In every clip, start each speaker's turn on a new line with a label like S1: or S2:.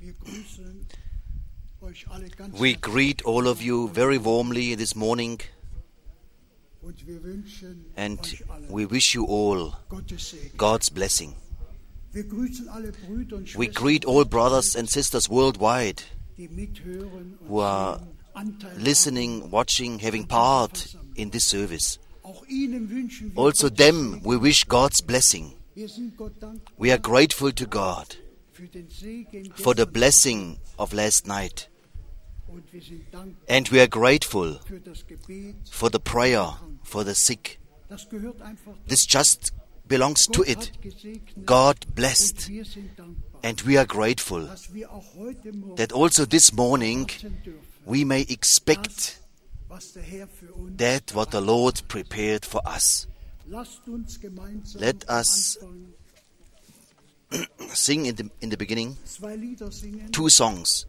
S1: We greet all of you very warmly this morning, and we wish you all God's blessing. We greet all brothers and sisters worldwide who are listening, watching, having part in this service. Also them we wish God's blessing. We are grateful to God for the blessing of last night. And we are grateful for the prayer for the sick. This just belongs to it. God blessed. And we are grateful that also this morning we may expect that what the Lord prepared for us. Let us sing in the beginning 2 songs.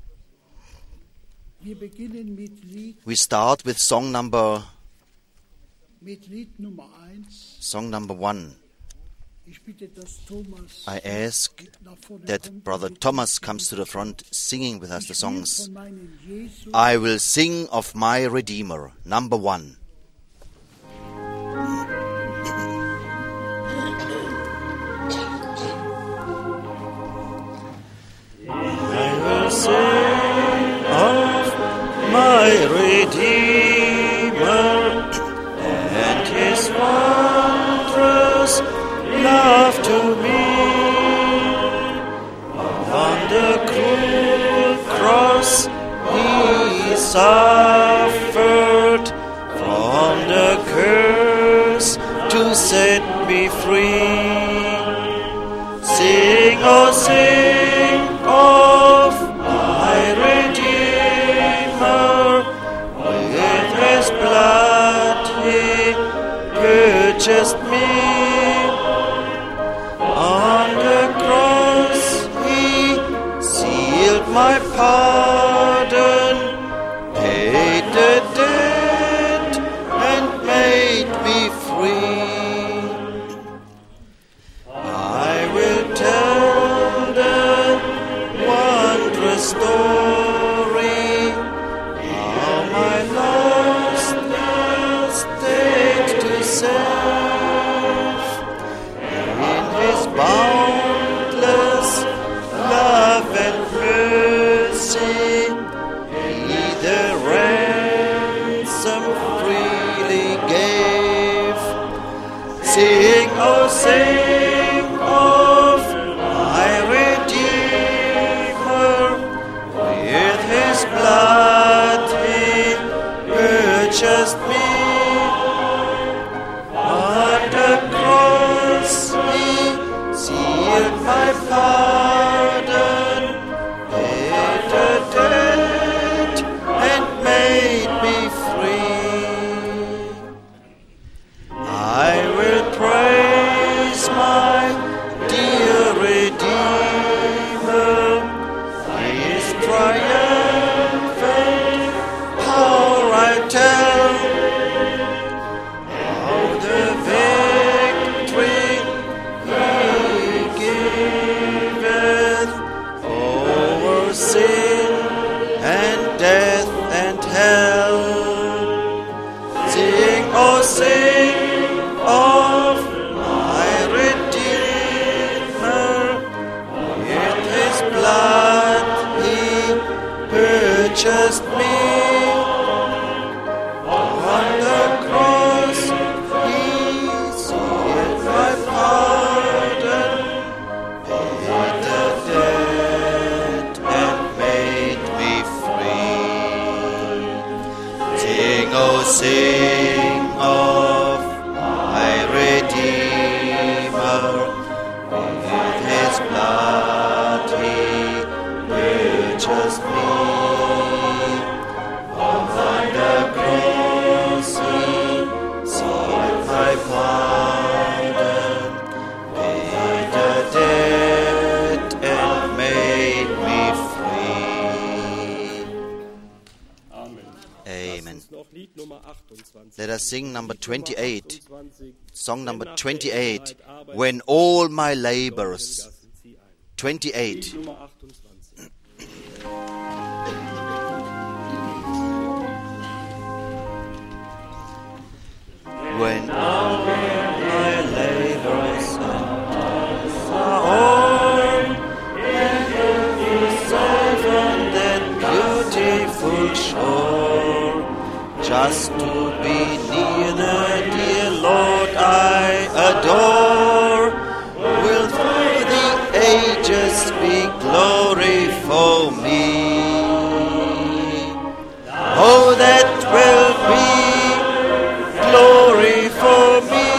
S1: We start with song number 1. I ask that Brother Thomas comes to the front singing with us the songs. I will sing of my Redeemer, number 1.
S2: I will sing of my Redeemer and His wondrous love to me. On the cruel cross He suffered from the curse to set me free. Sing, oh sing of my Redeemer, with His blood He purchased me. On the cross He sealed my pardon, paid the debt and made me free. I will tell the wondrous story, how my lost estate to save. In His boundless love and mercy, He the ransom freely gave. Sing, oh sing of my Redeemer, with His blood He purchased me. On the cross He sealed my pardon, paid the debt and made me free. I will praise my dear Redeemer, His triumphant power I tell, how the victory He giveth over sin and death and hell. Sing, oh sing of my Redeemer, with His blood He purchased me. On the cross He sealed my pardon, paid the debt and made me free. Sing, oh sing of my Redeemer, with His blood He purchased me. On the cross He sealed my pardon, paid the debt and made me free.
S1: Amen. Let us sing number 28, song number 28, When All My Labors 28.
S3: Nummer 28.
S1: When all my labors are on, and you safe on that beautiful shore, just to be near the dear Lord I adore, will through the ages be glory for me. Oh, that will be glory for me,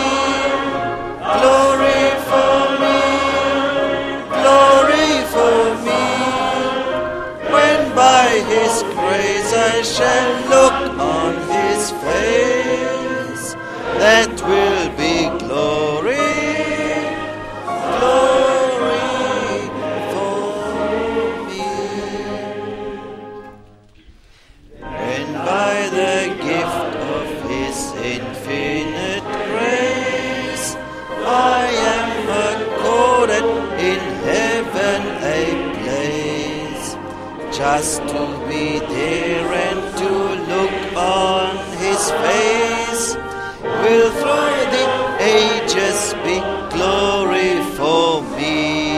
S1: glory for me, glory for me, when by His grace I shall look on His face, that will be glory, glory for me. When by the gift of His infinite grace I am accorded in heaven a place, just to be there and to look on His face, will through the ages be glory for me.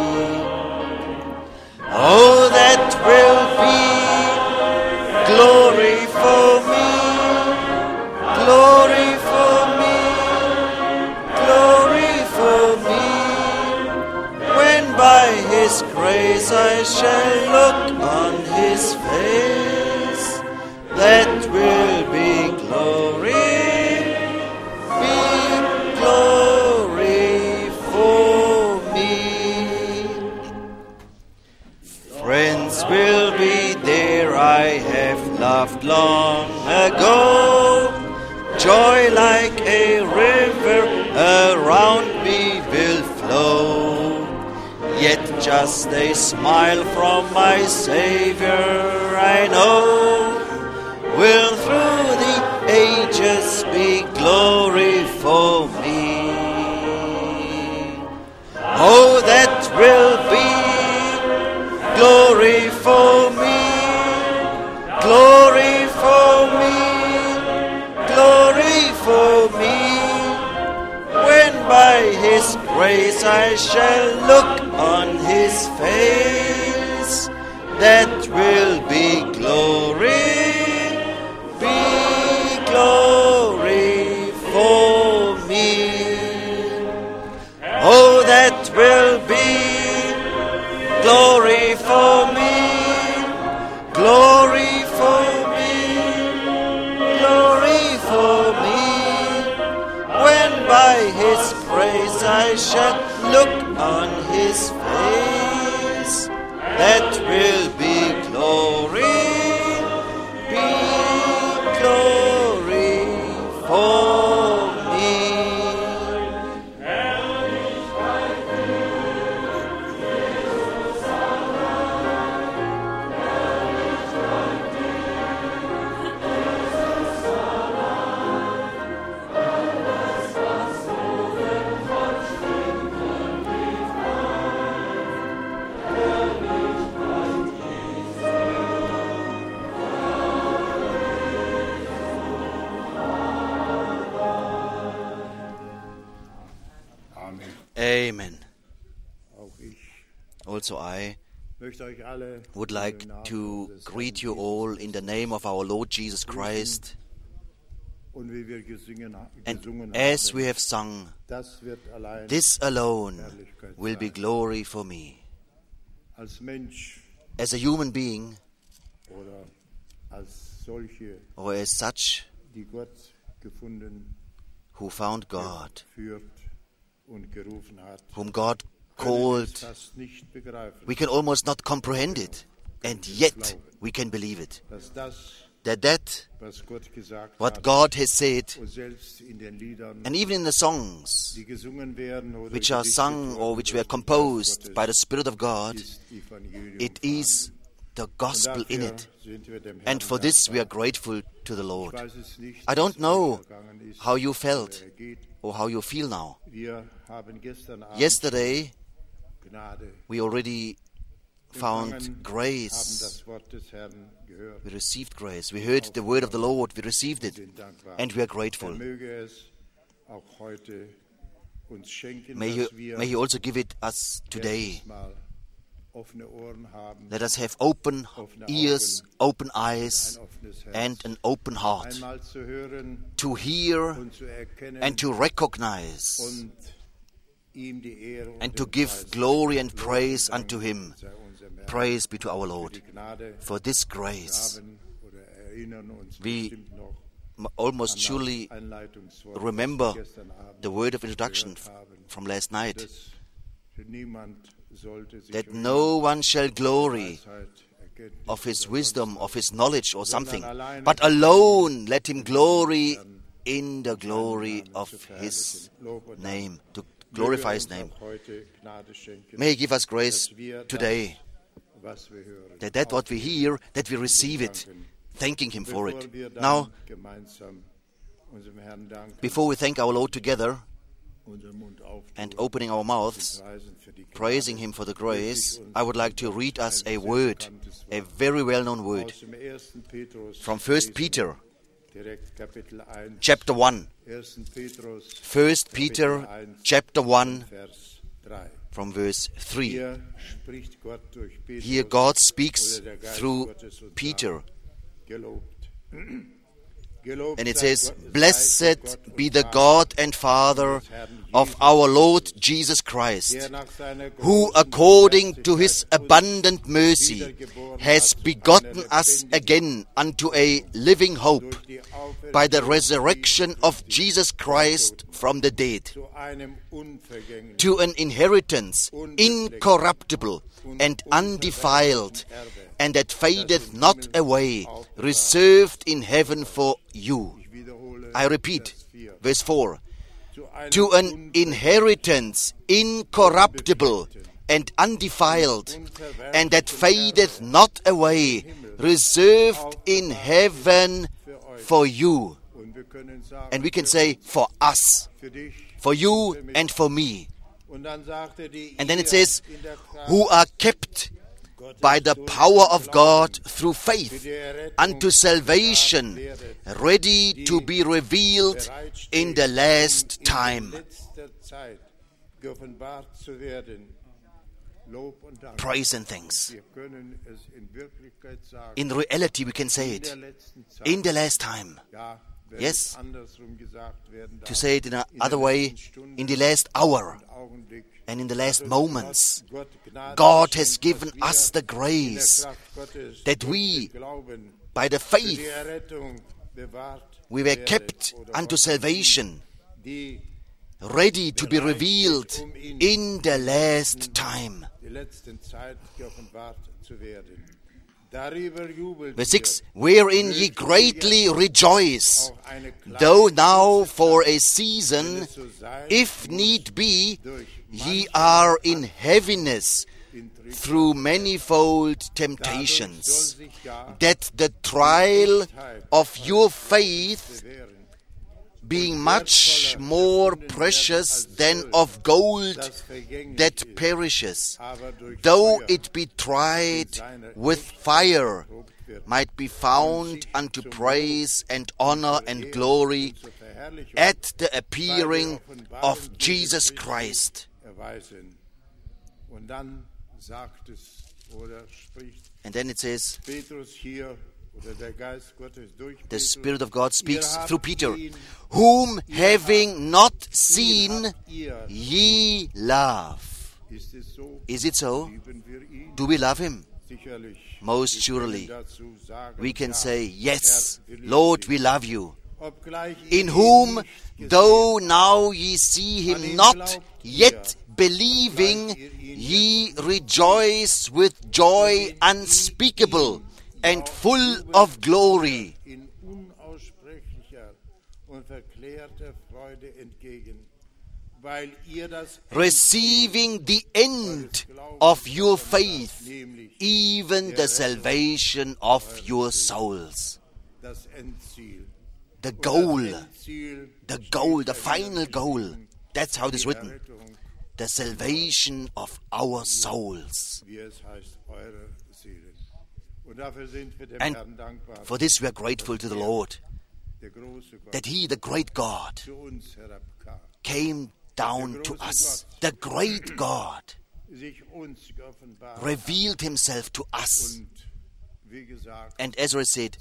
S1: Oh, that will be glory for me, glory for me, glory for me, when by His grace I shall look on His face, that will be glory for me. Friends will be there I have loved long ago, joy like a river around me will flow, yet just a smile from my Savior I know, will through the ages be glory for me. Oh, that will be glory for me, glory for me, glory for me, when by His grace I shall look on His face, that will be glory for me. Oh, that will be glory for me, glory for me, glory for me, when by His grace I shall look on His face, that will be glory for me. Amen. Also I would like to greet you all in the name of our Lord Jesus Christ. And as we have sung, this alone will be glory for me. As a human being, or as such, who found God, whom God called, we can almost not comprehend it, and yet we can believe it. That what God has said, and even in the songs which are sung or which were composed by the Spirit of God, it is the gospel in it. And for this we are grateful to the Lord. I don't know how you felt or how you feel now. Yesterday We already found grace. We received grace. We heard the word of the Lord. We received it. And we are grateful. May He also give it us today. Let us have open ears, open eyes, and an open heart to hear and to recognize and to give glory and praise unto Him. Praise be to our Lord for this grace. We almost surely remember the word of introduction from last night, that no one shall glory of his wisdom, of his knowledge or something, but alone let him glory in the glory of His name, to glorify His name. May He give us grace today, that what we hear, that we receive it, thanking Him for it. Now, before we thank our Lord together and opening our mouths, praising Him for the grace, I would like to read us a word, a very well-known word, from 1 Peter, chapter 1. 1 Peter, chapter 1, from verse 3. Here God speaks through Peter. And it says, "Blessed be the God and Father of our Lord Jesus Christ, who according to His abundant mercy has begotten us again unto a living hope by the resurrection of Jesus Christ from the dead, to an inheritance incorruptible and undefiled, and that fadeth not away, reserved in heaven for you." I repeat, verse 4. To an inheritance incorruptible and undefiled, and that fadeth not away, reserved in heaven for you. And we can say, for us, for you and for me. And then it says, who are kept by the power of God through faith unto salvation, ready to be revealed in the last time. Praise and thanks. In reality, we can say it. In the last time. Yes. To say it in another way, in the last hour and in the last moments, God has given us the grace that we, by the faith, we were kept unto salvation, ready to be revealed in the last time. Verse 6, wherein ye greatly rejoice, though now for a season, if need be, ye are in heaviness through manifold temptations, that the trial of your faith, being much more precious than of gold that perishes, though it be tried with fire, might be found unto praise and honor and glory at the appearing of Jesus Christ. And then it says, the Spirit of God speaks through Peter, whom having not seen, ye love. Is it so? Do we love Him? Most surely. We can say, yes, Lord, we love you. In whom, though now ye see Him not, yet believing, ye rejoice with joy unspeakable and full of glory, receiving the end of your faith, even the salvation of your souls. The goal, the final goal. That's how it is written. the salvation of our souls. And for this we are grateful to the Lord, that He, the great God, came down to us. The great God revealed Himself to us. And Ezra said,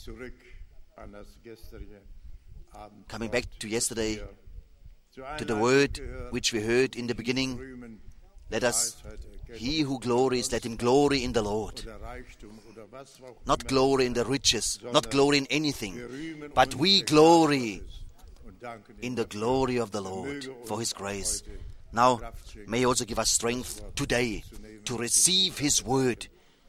S1: coming back to yesterday, to the word which we heard in the beginning, he who glories, let him glory in the Lord. Not glory in the riches, not glory in anything, but we glory in the glory of the Lord for His grace. Now, may He also give us strength today to receive His word.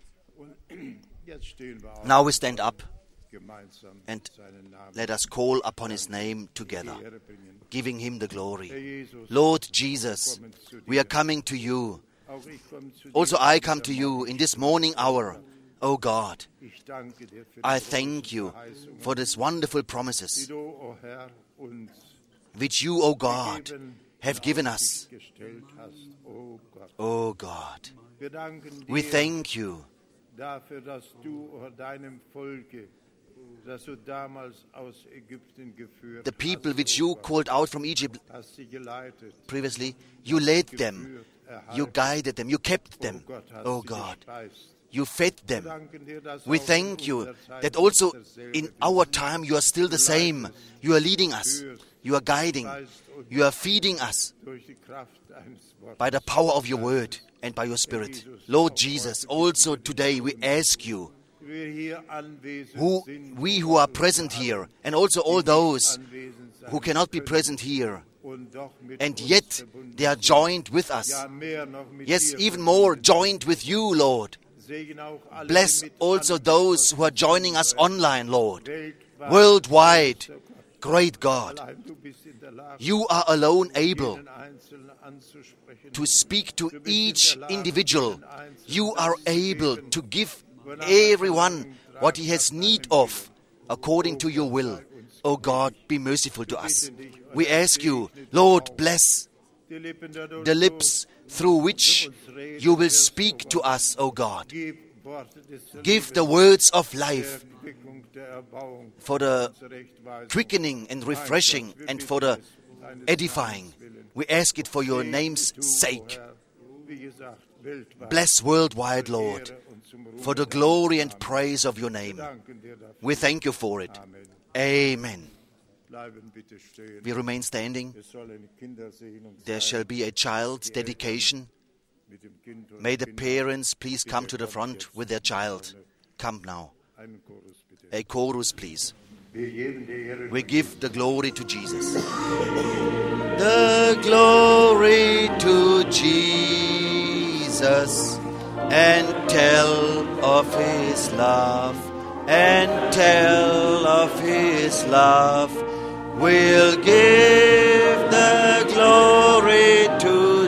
S1: Now we stand up and let us call upon His name together, giving Him the glory. Lord Jesus, we are coming to You. Also I come to You in this morning hour, O God. I thank You for these wonderful promises which You, O God, have given us. O God, we thank You the people which You called out from Egypt previously. You led them, You guided them, You kept them, oh God. You fed them. We thank You that also in our time You are still the same. You are leading us, You are guiding, You are feeding us by the power of Your word and by Your Spirit. Lord Jesus, also today we ask You, we who are present here, and also all those who cannot be present here, and yet they are joined with us. Yes, even more joined with You, Lord. Bless also those who are joining us online, Lord. Worldwide, great God, You are alone able to speak to each individual. You are able to give everyone what he has need of according to Your will. O God, be merciful to us. We ask You, Lord, bless the lips through which You will speak to us, O God. Give the words of life for the quickening and refreshing and for the edifying. We ask it for Your name's sake. Bless worldwide, Lord, for the glory and praise of Your name. We thank You for it. Amen. We remain standing. There shall be a child's dedication. May the parents please come to the front with their child. Come now. A chorus, please. We give the glory to Jesus. The glory to Jesus, and tell of His love, and tell of His love. We'll give the glory to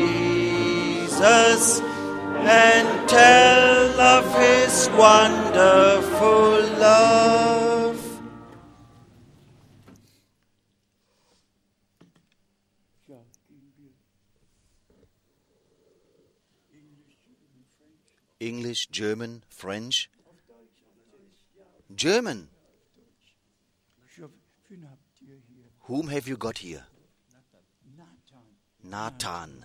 S1: Jesus, and tell of His wonderful love. English, German, French. German. Whom have you got here? Nathan.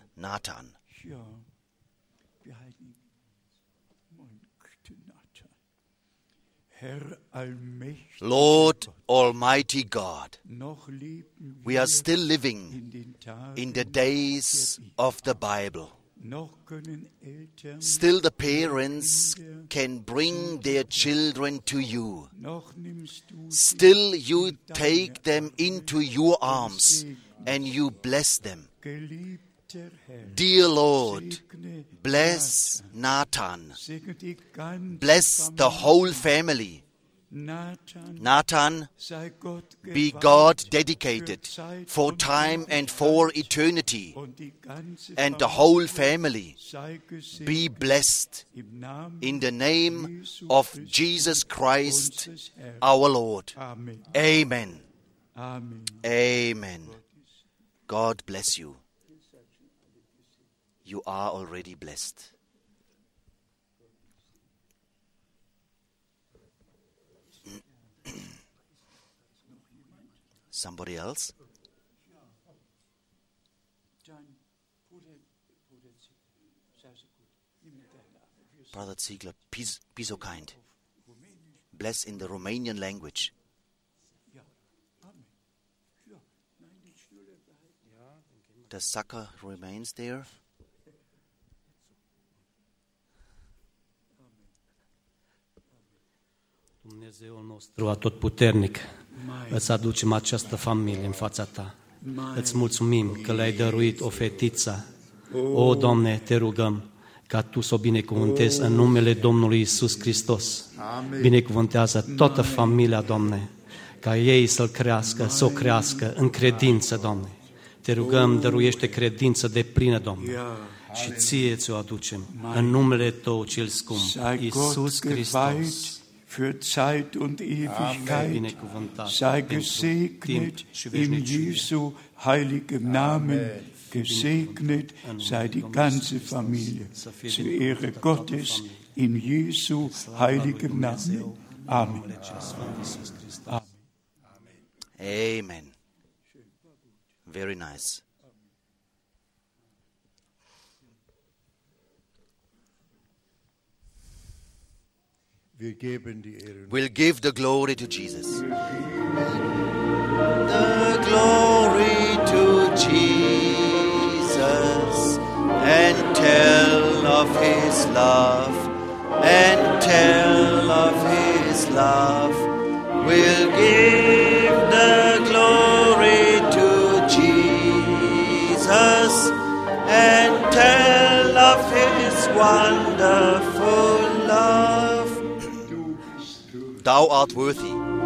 S1: Lord Almighty God, we are still living in the days of the Bible. Still the parents can bring their children to You. Still You take them into Your arms and You bless them. Dear Lord, bless Nathan. Bless the whole family. Nathan, be God dedicated for time and for eternity, and the whole family be blessed in the name of Jesus Christ our Lord. Amen. Amen. God bless you. you are already blessed. Somebody else? Brother Ziegler, be so kind. Bless in the Romanian language. The sucker remains there.
S3: Dumnezeul nostru atotputernic, îți aducem această familie în fața ta. Îți mulțumim că le-ai dăruit o fetiță. O, Doamne, te rugăm ca Tu să o binecuvântezi în numele Domnului Iisus Hristos. Binecuvântează toată familia, Doamne, ca ei să-l crească, să o crească în credință, Doamne. Te rugăm, dăruiește credință deplină, Doamne, și Ție ți-o aducem în numele Tău cel scump, Iisus Hristos.
S4: Für Zeit und Ewigkeit, sei gesegnet in Jesu heiligem Namen, gesegnet sei die ganze Familie, zur Ehre Gottes in Jesu heiligem Namen. Amen.
S1: Amen. Very nice. We'll give the glory to Jesus. The glory to Jesus, and tell of His love, and tell of His love. We'll give the glory to Jesus, and tell of His wonderful love. Thou art worthy.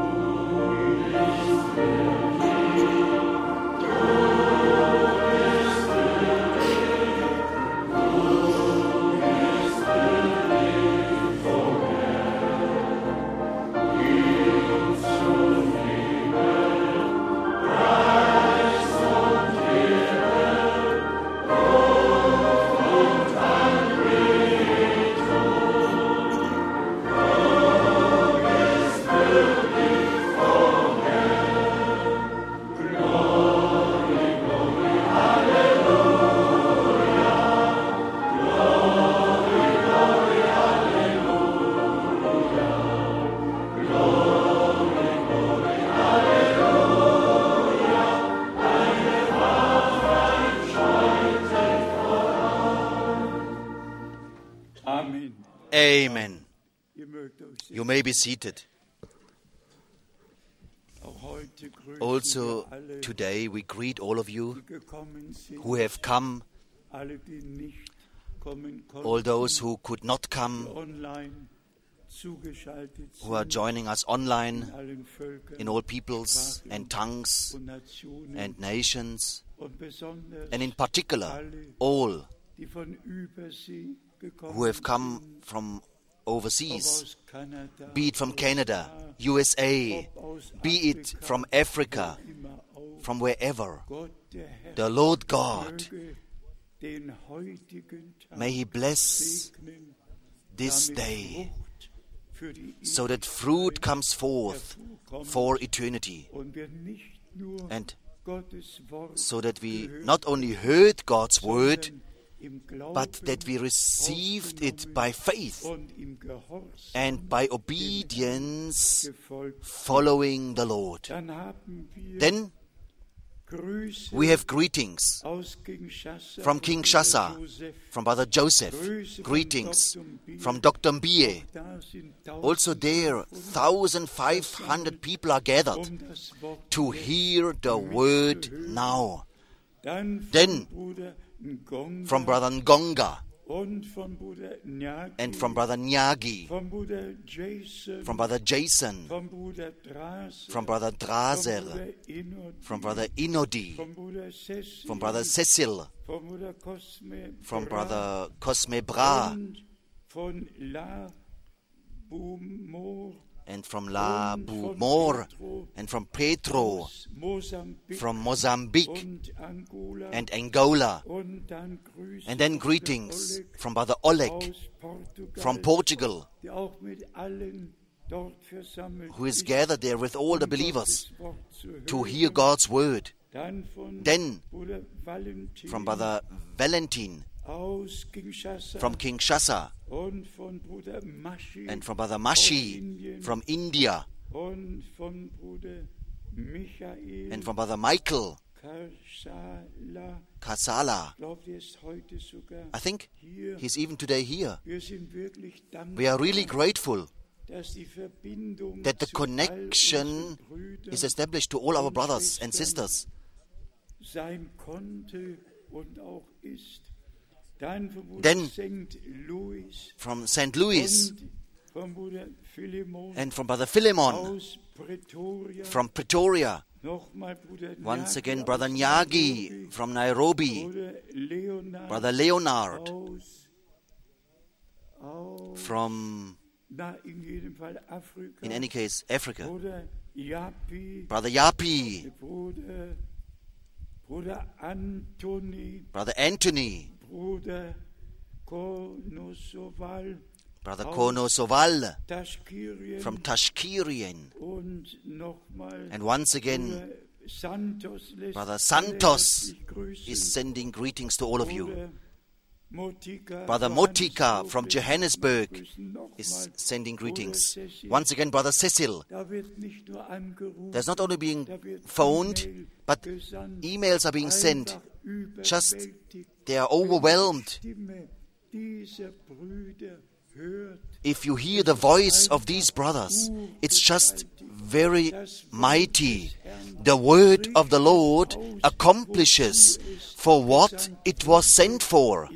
S1: Amen. You may be seated. Also, today we greet all of you who have come, all those who could not come, who are joining us online in all peoples and tongues and nations, and in particular, all who have come from overseas, be it from Canada, USA, be it from Africa, from wherever. The Lord God, may He bless this day so that fruit comes forth for eternity, and so that we not only heard God's word, but that we received it by faith and by obedience, following the Lord. Then we have greetings from Kinshasa, from Brother Joseph, greetings from Dr. Mbie. Also there, 1,500 people are gathered to hear the word now. Then from Brother Ngonga and from Brother Nyagi, from Brother Jason, from Brother Draser, from Brother Inodi, from Brother Cecil, from Brother Cosme Bra, and from Labumor, and from Petro, from Mozambique and Angola, and then greetings from Brother Oleg from Portugal, who is gathered there with all the believers to hear God's word. Then from Brother Valentin from Kinshasa, and from Brother Mashi from India, and from Brother Michael Kasala. I think he's even today here. We are really grateful that the connection is established to all our brothers and sisters. Then from St. Louis, and from Brother Philemon from Pretoria, once again Brother Nyagi from Nairobi, Brother Leonard from, in any case, Africa, Brother Yapi, Brother Anthony, Brother Kono Soval from Tashkirian, and once again Brother Santos is sending greetings to all of you. Brother Motika from Johannesburg is sending greetings. Once again Brother Cecil. There's not only being phoned, but emails are being sent. Just they are overwhelmed. If you hear the voice of these brothers, it's just very mighty. The word of the Lord accomplishes for what it was sent for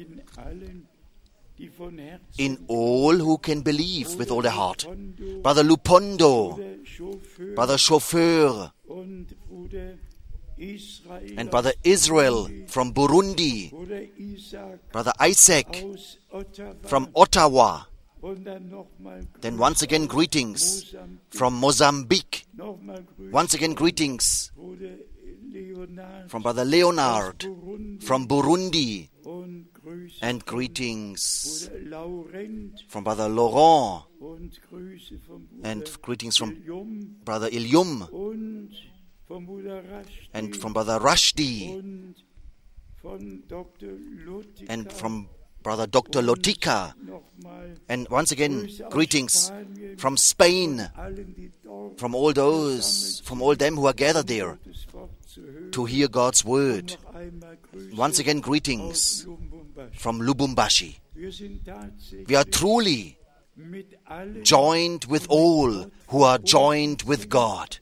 S1: in all who can believe with all their heart. Brother Lupondo, Brother Chauffeur, and Brother Israel from Burundi, Brother Isaac from Ottawa. Then once again greetings from Mozambique. Once again greetings from Brother Leonard from Burundi. And greetings from Brother Laurent. And greetings from Brother Ilyum. And from Brother Rushdie. And from Brother Dr. Lotika. And once again, greetings from Spain, from all them who are gathered there to hear God's word. Once again, greetings from Lubumbashi. We are truly joined with all who are joined with God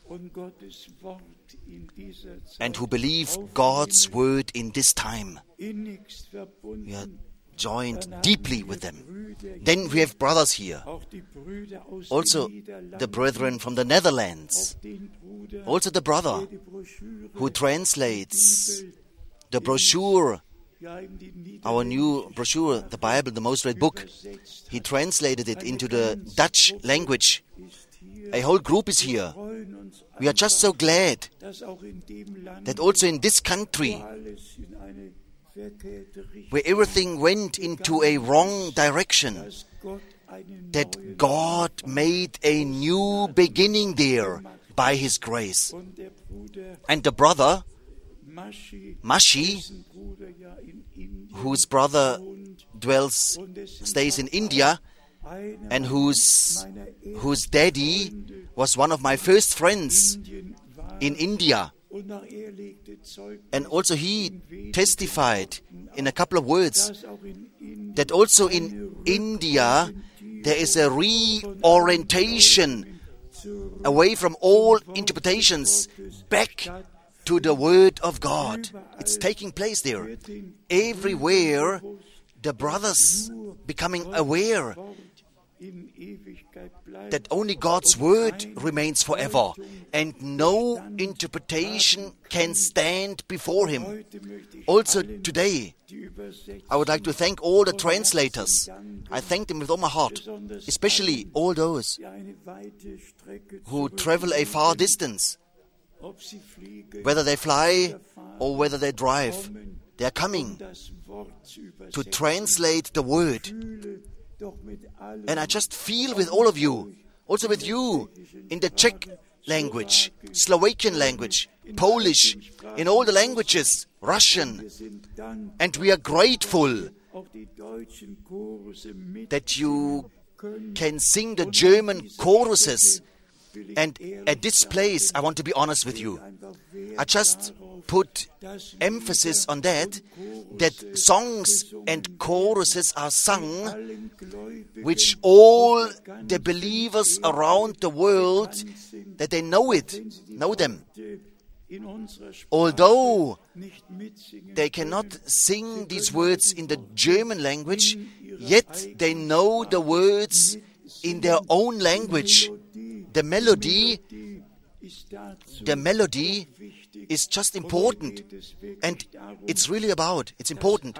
S1: and who believe God's word in this time. We are joined deeply with them. Then we have brothers here. Also the brethren from the Netherlands. Also the brother who translates the brochure, our new brochure, the Bible, the Most Read Book. He translated it into the Dutch language. A whole group is here. We are just so glad that also in this country, where everything went into a wrong direction, that God made a new beginning there by His grace. And the brother, Mashi, whose brother stays in India, and whose daddy was one of my first friends in India. And also he testified in a couple of words that also in India there is a reorientation away from all interpretations back to the Word of God. It's taking place there. Everywhere the brothers becoming aware that only God's word remains forever, and no interpretation can stand before him. Also today, I would like to thank all the translators. I thank them with all my heart, especially all those who travel a far distance, whether they fly or whether they drive. They are coming to translate the word. And I just feel with all of you, also with you, in the Czech language, Slovakian language, Polish, in all the languages, Russian. And we are grateful that you can sing the German choruses. And at this place, I want to be honest with you. I just put emphasis on that songs and choruses are sung, which all the believers around the world, that they know them. Although they cannot sing these words in the German language, yet they know the words in their own language. The melody is just important, and it's important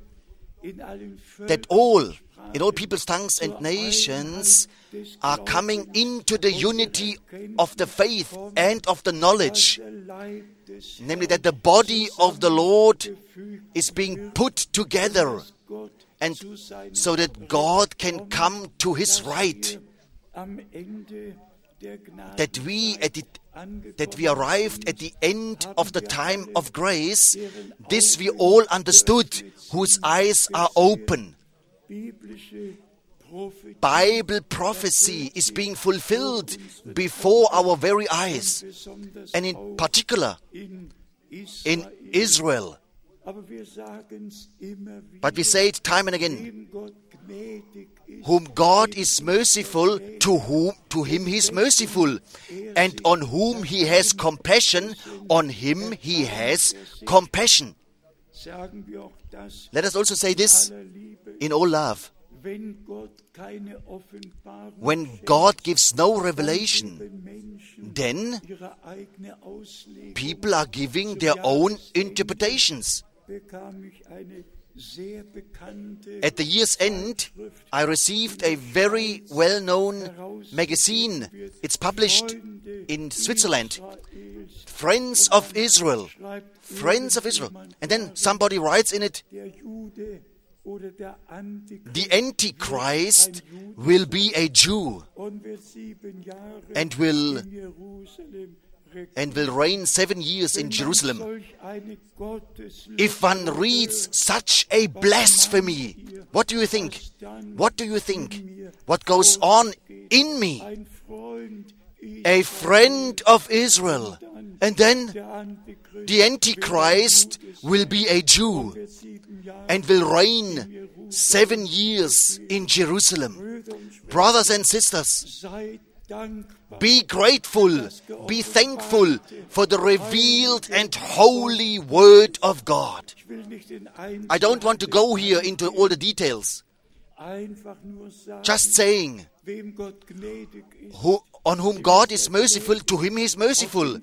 S1: that in all people's tongues and nations are coming into the unity of the faith and of the knowledge, namely that the body of the Lord is being put together, and so that God can come to his right, that we arrived at the end of the time of grace. This we all understood, whose eyes are open. Bible prophecy is being fulfilled before our very eyes, and in particular in Israel. But we say it time and again, whom God is merciful, to him he is merciful, and on whom he has compassion, on him he has compassion. Let us also say this in all love. When God gives no revelation, then people are giving their own interpretations. At the year's end, I received a very well-known magazine. It's published in Switzerland. Friends of Israel. Friends of Israel. And then somebody writes in it, the Antichrist will be a Jew and will reign 7 years in Jerusalem. If one reads such a blasphemy, what do you think? What do you think? What goes on in me? A friend of Israel. And then the Antichrist will be a Jew and will reign 7 years in Jerusalem. Brothers and sisters, be grateful, be thankful for the revealed and holy Word of God. I don't want to go here into all the details. Just saying, on whom God is merciful, to him he is merciful.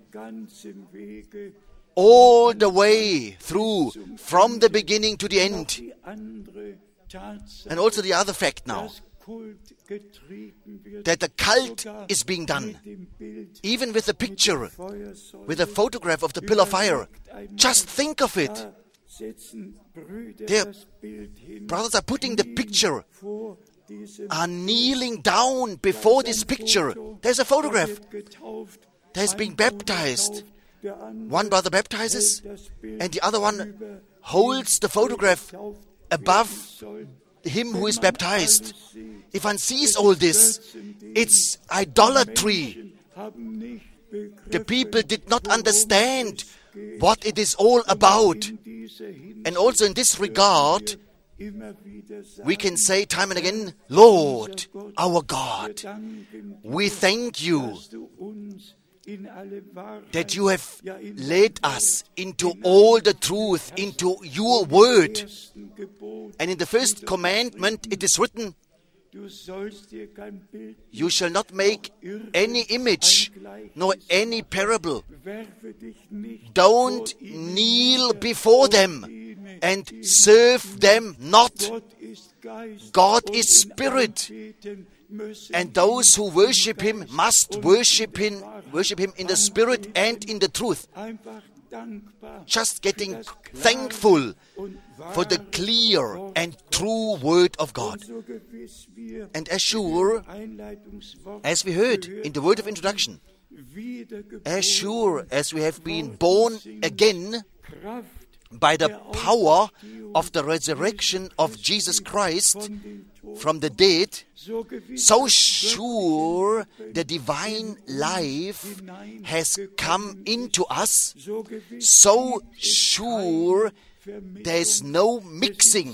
S1: All the way through, from the beginning to the end. And also the other fact now, that the cult is being done, even with the picture, with a photograph of the pillar of fire. Just think of it. Their brothers are putting the picture, are kneeling down before this picture. There's a photograph. There's being baptized. One brother baptizes, and the other one holds the photograph above him who is baptized. If one sees all this, it's idolatry. The people did not understand what it is all about. And also in this regard, we can say time and again, Lord, our God, we thank you that you have led us into all the truth, into your word. And in the first commandment it is written, You shall not make any image, nor any parable. Don't kneel before them and serve them not. God is spirit, and those who worship Him must worship Him in the spirit and in the truth. Just getting thankful for the clear and true word of God. And as sure as we heard in the word of introduction, as sure as we have been born again by the power of the resurrection of Jesus Christ from the dead, so sure the divine life has come into us, so sure there is no mixing.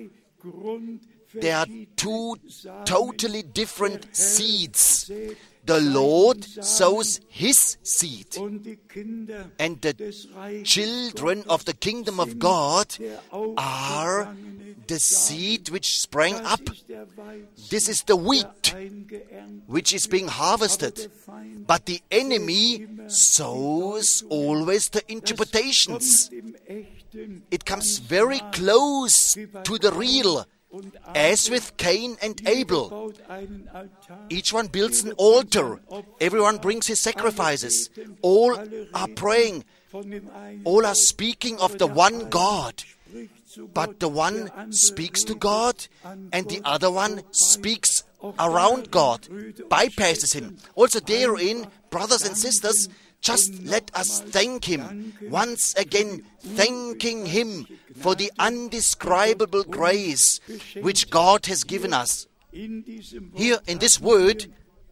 S1: There are two totally different seeds. The Lord sows His seed, and the children of the kingdom of God are the seed which sprang up. This is the wheat which is being harvested. But the enemy sows always the interpretations. It comes very close to the real, as with Cain and Abel. Each one builds an altar. Everyone brings his sacrifices. All are praying. All are speaking of the one God. But the one speaks to God, and the other one speaks around God, bypasses Him. Also therein, brothers and sisters, just let us thank Him, once again thanking Him for the undescribable grace which God has given us. Here in this word,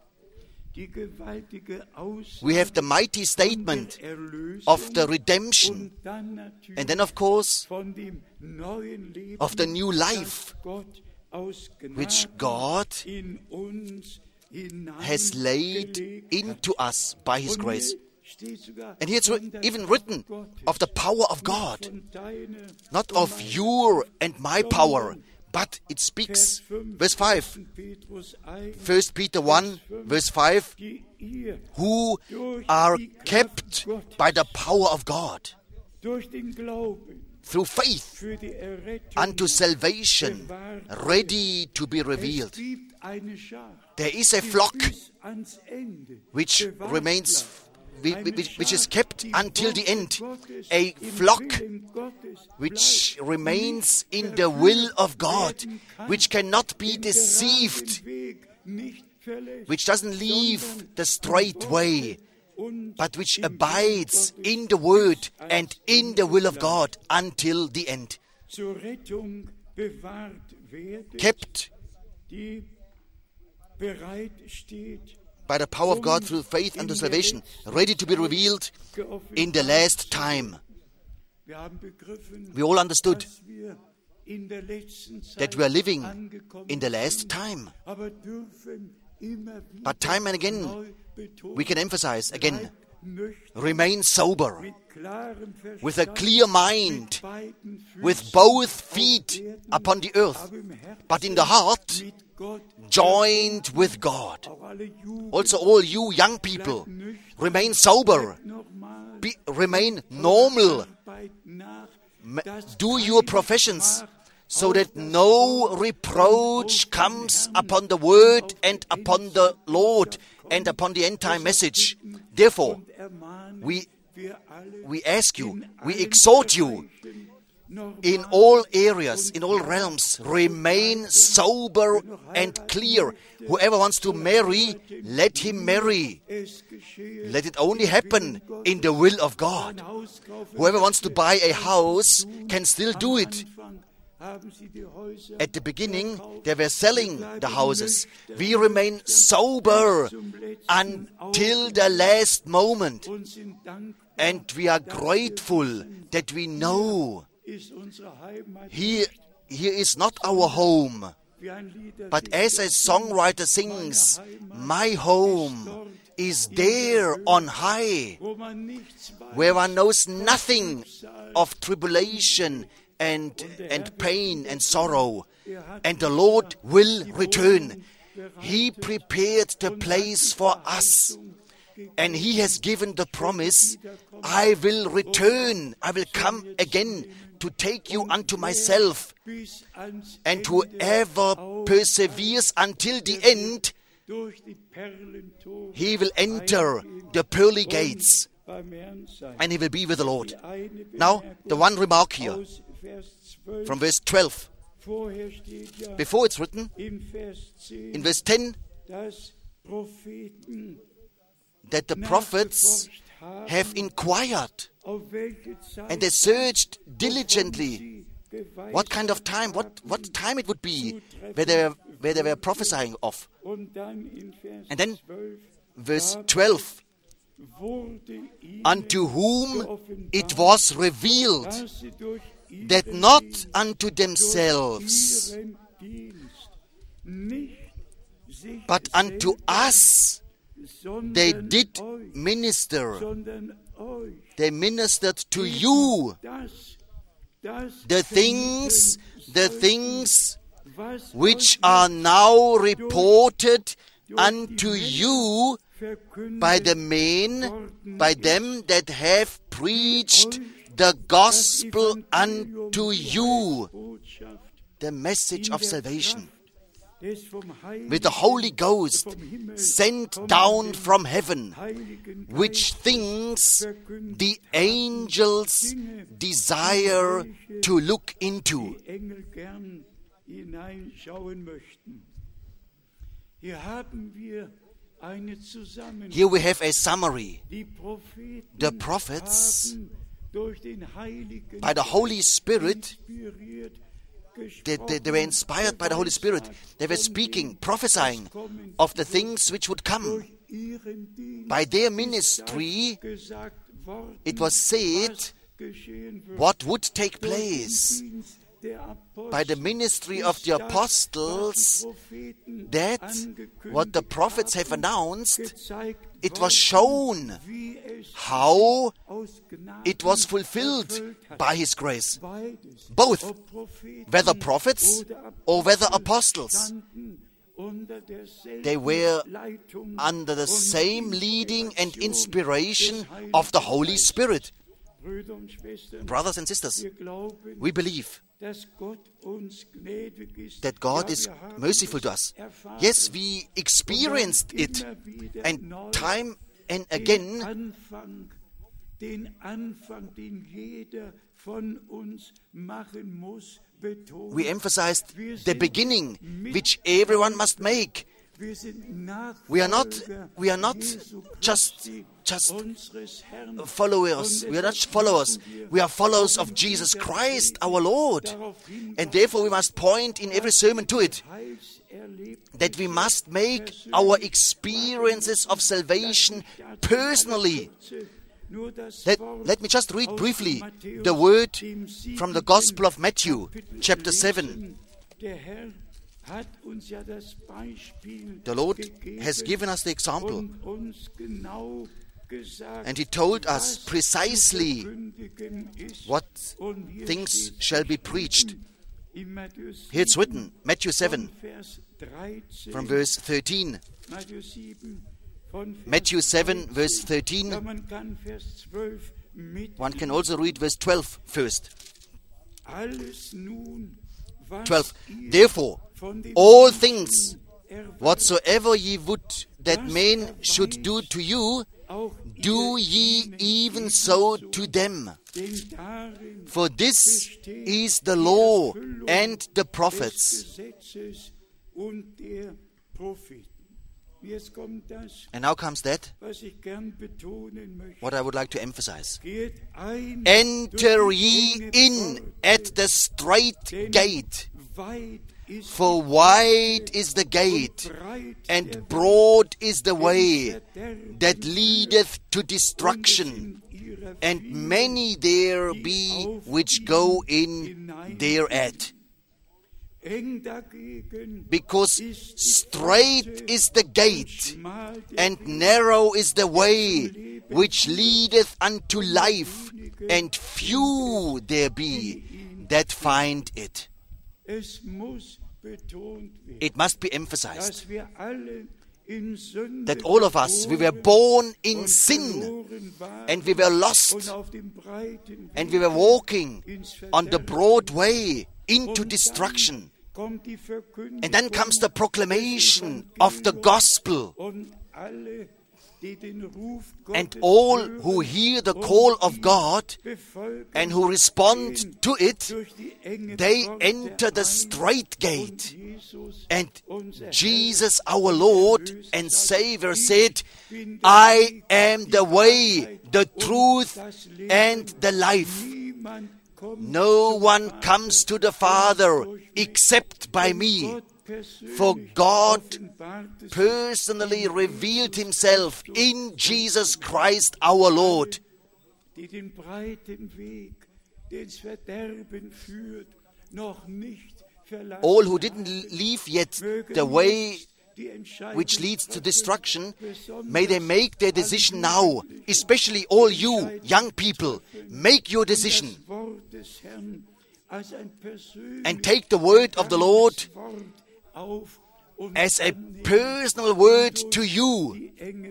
S1: we have the mighty statement of the redemption, and then of course of the new life which God has laid into us by His grace. And here it's even written of the power of God, not of your and my power, but it speaks, verse 5, 1 Peter 1, verse 5, who are kept by the power of God through faith unto salvation, ready to be revealed. There is a flock which remains, which is kept until the end, a flock which remains in the will of God, which cannot be deceived, which doesn't leave the straight way, but which abides in the Word and in the will of God until the end. Kept by the power of God through faith unto salvation, ready to be revealed in the last time. We all understood that we are living in the last time. But time and again, we can emphasize again, remain sober, with a clear mind, with both feet upon the earth, but in the heart, joined with God. Also all you young people, remain sober, remain normal, do your professions, so that no reproach comes upon the word and upon the Lord and upon the end-time message. Therefore, we ask you, we exhort you, in all areas, in all realms, remain sober and clear. Whoever wants to marry, let him marry. Let it only happen in the will of God. Whoever wants to buy a house can still do it. At the beginning, they were selling the houses. We remain sober until the last moment. And we are grateful that we know here is not our home. But as a songwriter sings, my home is there on high, where one knows nothing of tribulation and pain and sorrow. And the Lord will return. He prepared the place for us. And He has given the promise, I will return, I will come again to take you unto myself. And whoever perseveres until the end, he will enter the pearly gates, and he will be with the Lord. Now, the one remark here, from verse 12. Before it's written, in verse 10, that the prophets have inquired, and they searched diligently what kind of time, what time it would be where they were prophesying of. And then verse 12, unto whom it was revealed that not unto themselves, but unto us they did minister. They ministered to you the things which are now reported unto you by the men, by them that have preached the gospel unto you, the message of salvation, with the Holy Ghost sent down from heaven, which things the angels desire to look into. Here we have a summary. The prophets, by the Holy Spirit, they were inspired by the Holy Spirit. They were speaking, prophesying of the things which would come. By their ministry, it was said what would take place. By the ministry of the apostles, that what the prophets have announced, it was shown how it was fulfilled by His grace. Both, whether prophets or whether apostles, they were under the same leading and inspiration of the Holy Spirit. Brothers and sisters, we believe that God is merciful to us. Yes, we experienced it, and time and again we emphasized the beginning which everyone must make. We are not just followers. We are not followers. We are followers of Jesus Christ, our Lord. And therefore we must point in every sermon to it, that we must make our experiences of salvation personally. Let me just read briefly the word from the Gospel of Matthew, chapter 7. The Lord has given us the example, and He told us precisely what things shall be preached. Here it's written, Matthew 7, from verse 13. Matthew 7, verse 13. One can also read verse 12 first. 12. Therefore, all things whatsoever ye would that men should do to you, do ye even so to them. For this is the law and the prophets. And now comes that, what I would like to emphasize. Enter ye in at the strait gate, for wide is the gate, and broad is the way that leadeth to destruction, and many there be which go in thereat. Because strait is the gate, and narrow is the way which leadeth unto life, and few there be that find it. It must be emphasized that all of us, we were born in sin, and we were lost, and we were walking on the broad way into destruction. And then comes the proclamation of the gospel. And all who hear the call of God and who respond to it, they enter the straight gate. And Jesus, our Lord and Savior, said, I am the way, the truth, and the life. No one comes to the Father except by me. For God personally revealed himself in Jesus Christ our Lord. All who didn't leave yet the way which leads to destruction, may they make their decision now. Especially all you young people, make your decision. And take the word of the Lord as a personal word to you,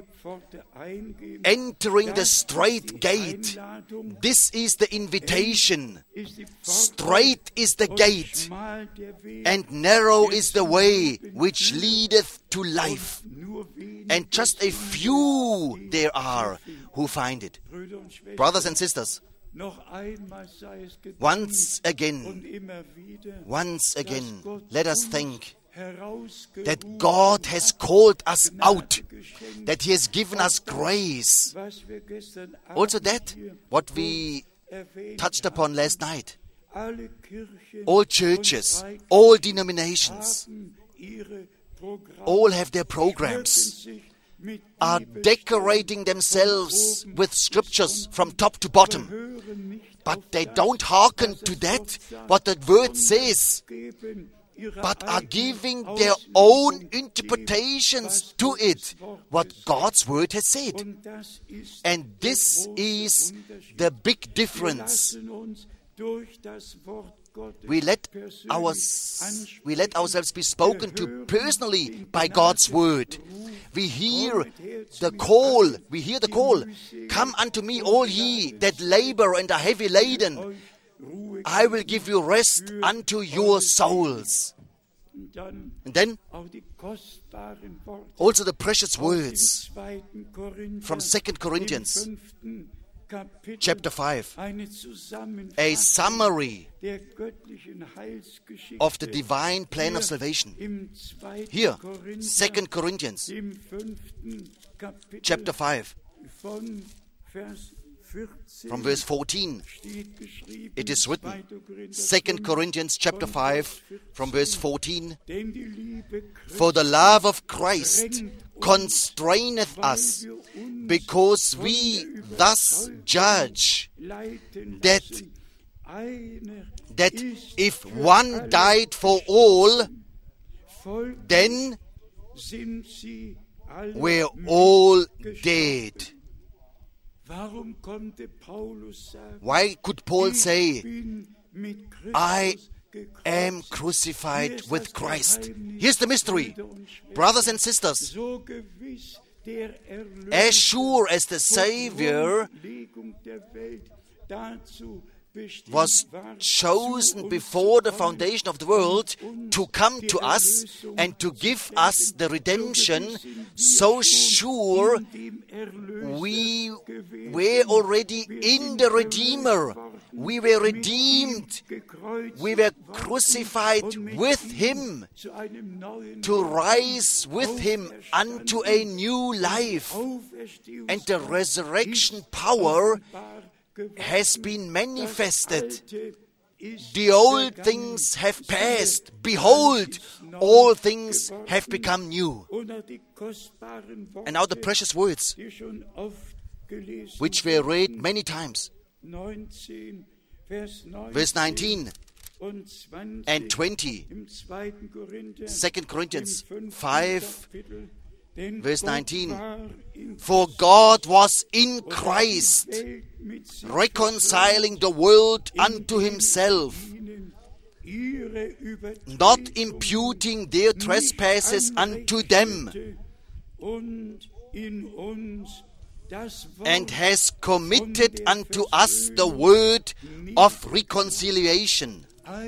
S1: entering the straight gate. This is the invitation. Straight is the gate, and narrow is the way which leadeth to life. And just a few there are who find it. Brothers and sisters, once again, let us thank that God has called us out, that He has given us grace. Also that, what we touched upon last night. All churches, all denominations, all have their programs, are decorating themselves with scriptures from top to bottom. But they don't hearken to that, what the word says, but are giving their own interpretations to it, what God's word has said. And this is the big difference. We let ourselves be spoken to personally by God's word. We hear the call. Come unto me, all ye that labor and are heavy laden. I will give you rest unto your souls. And then also the precious words from 2 Corinthians chapter 5, a summary of the divine plan of salvation. Here, 2 Corinthians chapter 5, from verse 14, it is written, 2 Corinthians chapter 5, from verse 14, for the love of Christ constraineth us, because we thus judge that if one died for all, then we're all dead. Why could Paul say, I am crucified with Christ? Here's the mystery. Brothers and sisters, as sure as the Savior was chosen before the foundation of the world to come to us and to give us the redemption, so sure we were already in the Redeemer. We were redeemed. We were crucified with Him to rise with Him unto a new life. And the resurrection power has been manifested. The old things have passed. Behold, all things have become new. And now the precious words, which were read many times. Verse 19 and 20, 2 Corinthians 5, verse 19. For God was in Christ, reconciling the world unto Himself, not imputing their trespasses unto them, and has committed unto us the word of reconciliation.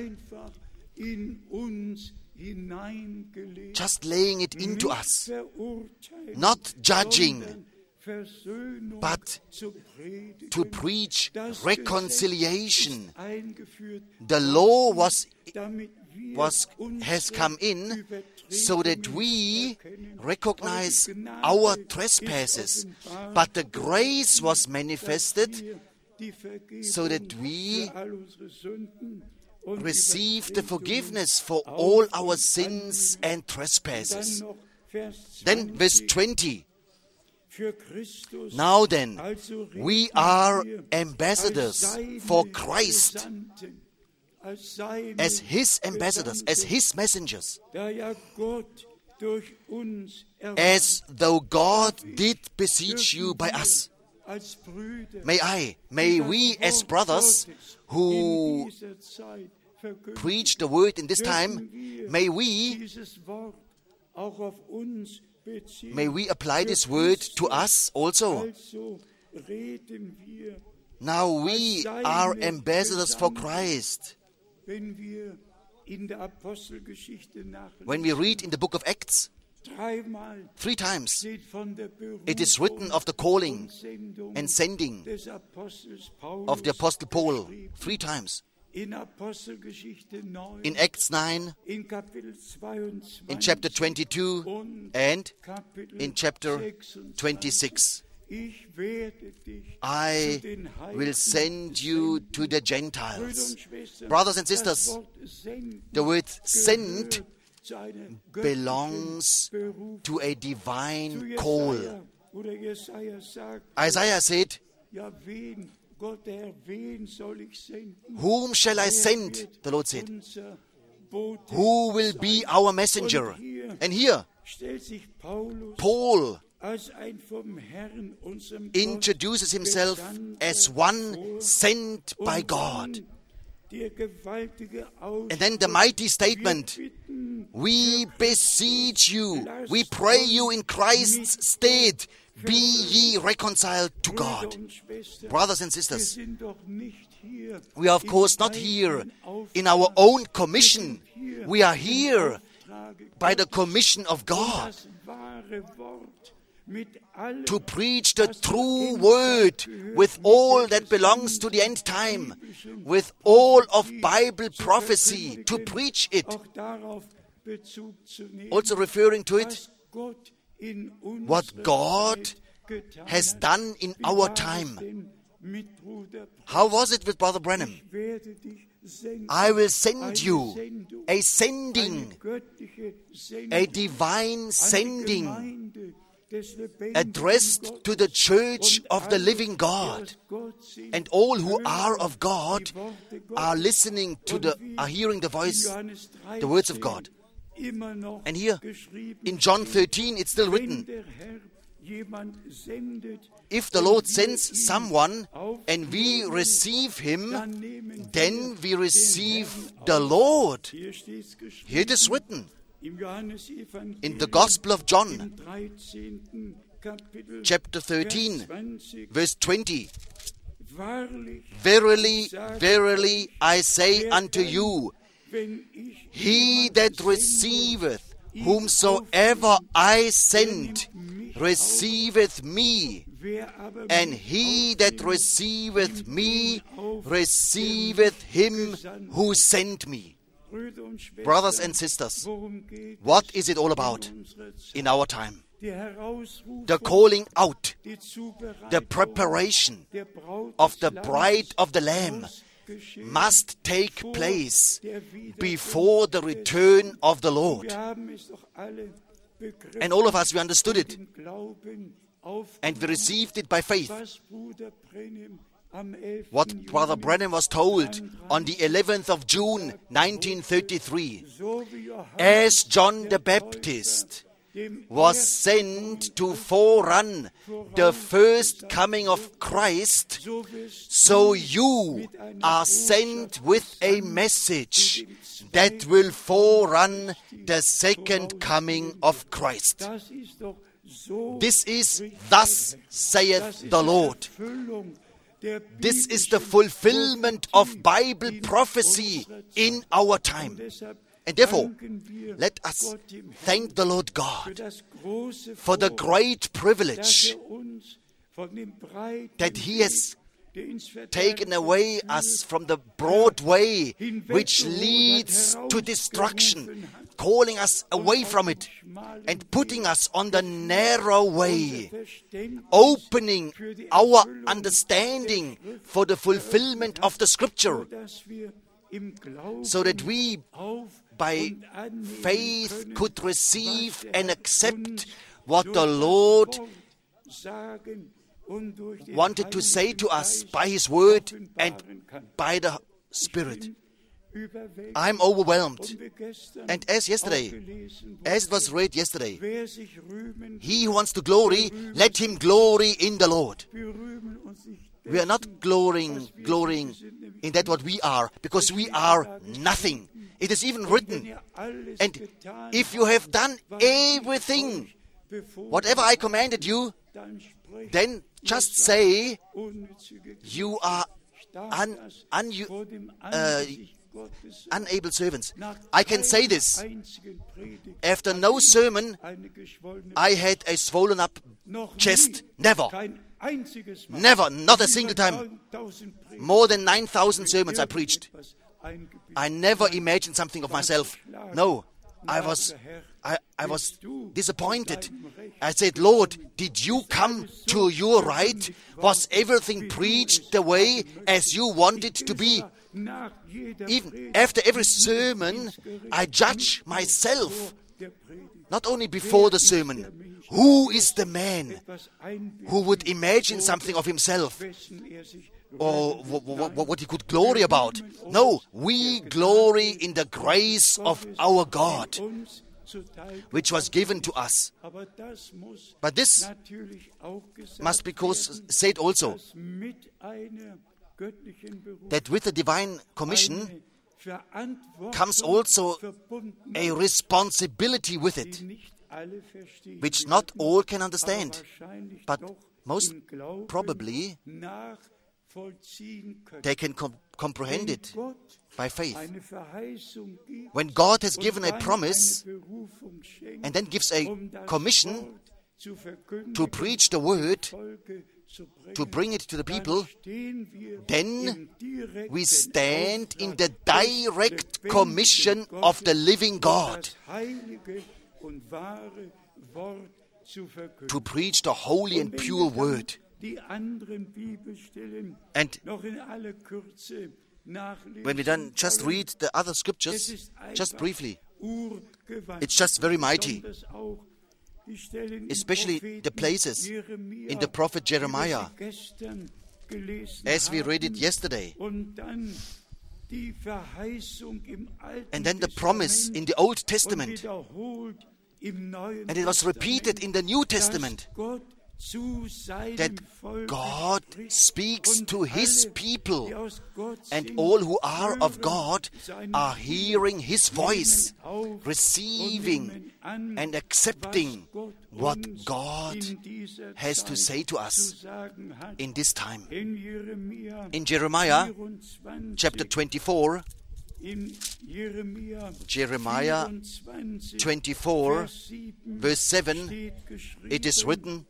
S1: Just laying it into us, not judging, but to preach reconciliation. The law has come in so that we recognize our trespasses, but the grace was manifested so that we receive the forgiveness for all our sins and trespasses. Then verse 20. Now then, we are ambassadors for Christ, as His ambassadors, as His messengers, as though God did beseech you by us. May we as brothers who preach the word in this time, may we apply this word to us also. Now we are ambassadors for Christ. When we read in the book of Acts, 3 times it is written of the calling and sending of the Apostle Paul. 3 times. In Acts 9, in chapter 22, and in chapter 26. I will send you to the Gentiles. Brothers and sisters, the word send belongs to a divine call. Isaiah said, whom shall I send? The Lord said. Who will be our messenger? And here, Paul introduces himself as one sent by God. And then the mighty statement, we beseech you, we pray you in Christ's stead, be ye reconciled to God. Brothers and sisters, we are of course not here in our own commission. We are here by the commission of God to preach the true word with all that belongs to the end time, with all of Bible prophecy, to preach it. Also referring to it, what God has done in our time. How was it with Brother Branham? I will send you a sending, a divine sending, addressed to the church of the living God. And all who are of God are listening to are hearing the voice, the words of God. And here, in John 13, it's still written, if the Lord sends someone and we receive him, then we receive the Lord. Here it is written in the Gospel of John, chapter 13, verse 20. Verily, verily, I say unto you, he that receiveth whomsoever I send receiveth me, and he that receiveth me receiveth him who sent me. Brothers and sisters, what is it all about in our time? The calling out, the preparation of the bride of the Lamb must take place before the return of the Lord. And all of us, we understood it. And we received it by faith. What Brother Branham was told on the 11th of June, 1933. As John the Baptist was sent to forerun the first coming of Christ, so you are sent with a message that will forerun the second coming of Christ. This is, thus saith the Lord. This is the fulfillment of Bible prophecy in our time. And therefore, let us thank the Lord God for the great privilege that He has taken away us from the broad way which leads to destruction, calling us away from it and putting us on the narrow way, opening our understanding for the fulfillment of the Scripture, so that we by faith could receive and accept what the Lord wanted to say to us by His Word and by the Spirit. I'm overwhelmed. And as it was read yesterday, he who wants to glory, let him glory in the Lord. We are not glorying in that what we are, because we are nothing. It is even written. And if you have done everything, whatever I commanded you, then just say you are unable servants. I can say this. After no sermon, I had a swollen up chest. Never, not a single time. More than 9,000 sermons I preached. I never imagined something of myself. No, I was disappointed. I said, Lord, did you come to your right? Was everything preached the way as you wanted to be? Even after every sermon, I judge myself, not only before the sermon. Who is the man who would imagine something of himself or what he could glory about? No, we glory in the grace of our God, which was given to us. But this must be said also, that with the divine commission comes also a responsibility with it, which not all can understand, but most probably they can comprehend it by faith. When God has given a promise and then gives a commission to preach the word, to bring it to the people, then we stand in the direct commission of the living God to preach the holy and pure word. And when we then just read the other scriptures, just briefly, it's just very mighty. Especially the places in the prophet Jeremiah, as we read it yesterday. And then the promise in the Old Testament. And it was repeated in the New Testament, that God speaks to His people, and all who are of God are hearing His voice, receiving and accepting what God has to say to us in this time. In Jeremiah chapter 24, Jeremiah 24, verse 7, it is written,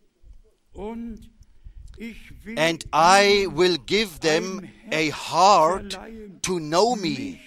S1: "And I will give them a heart to know me,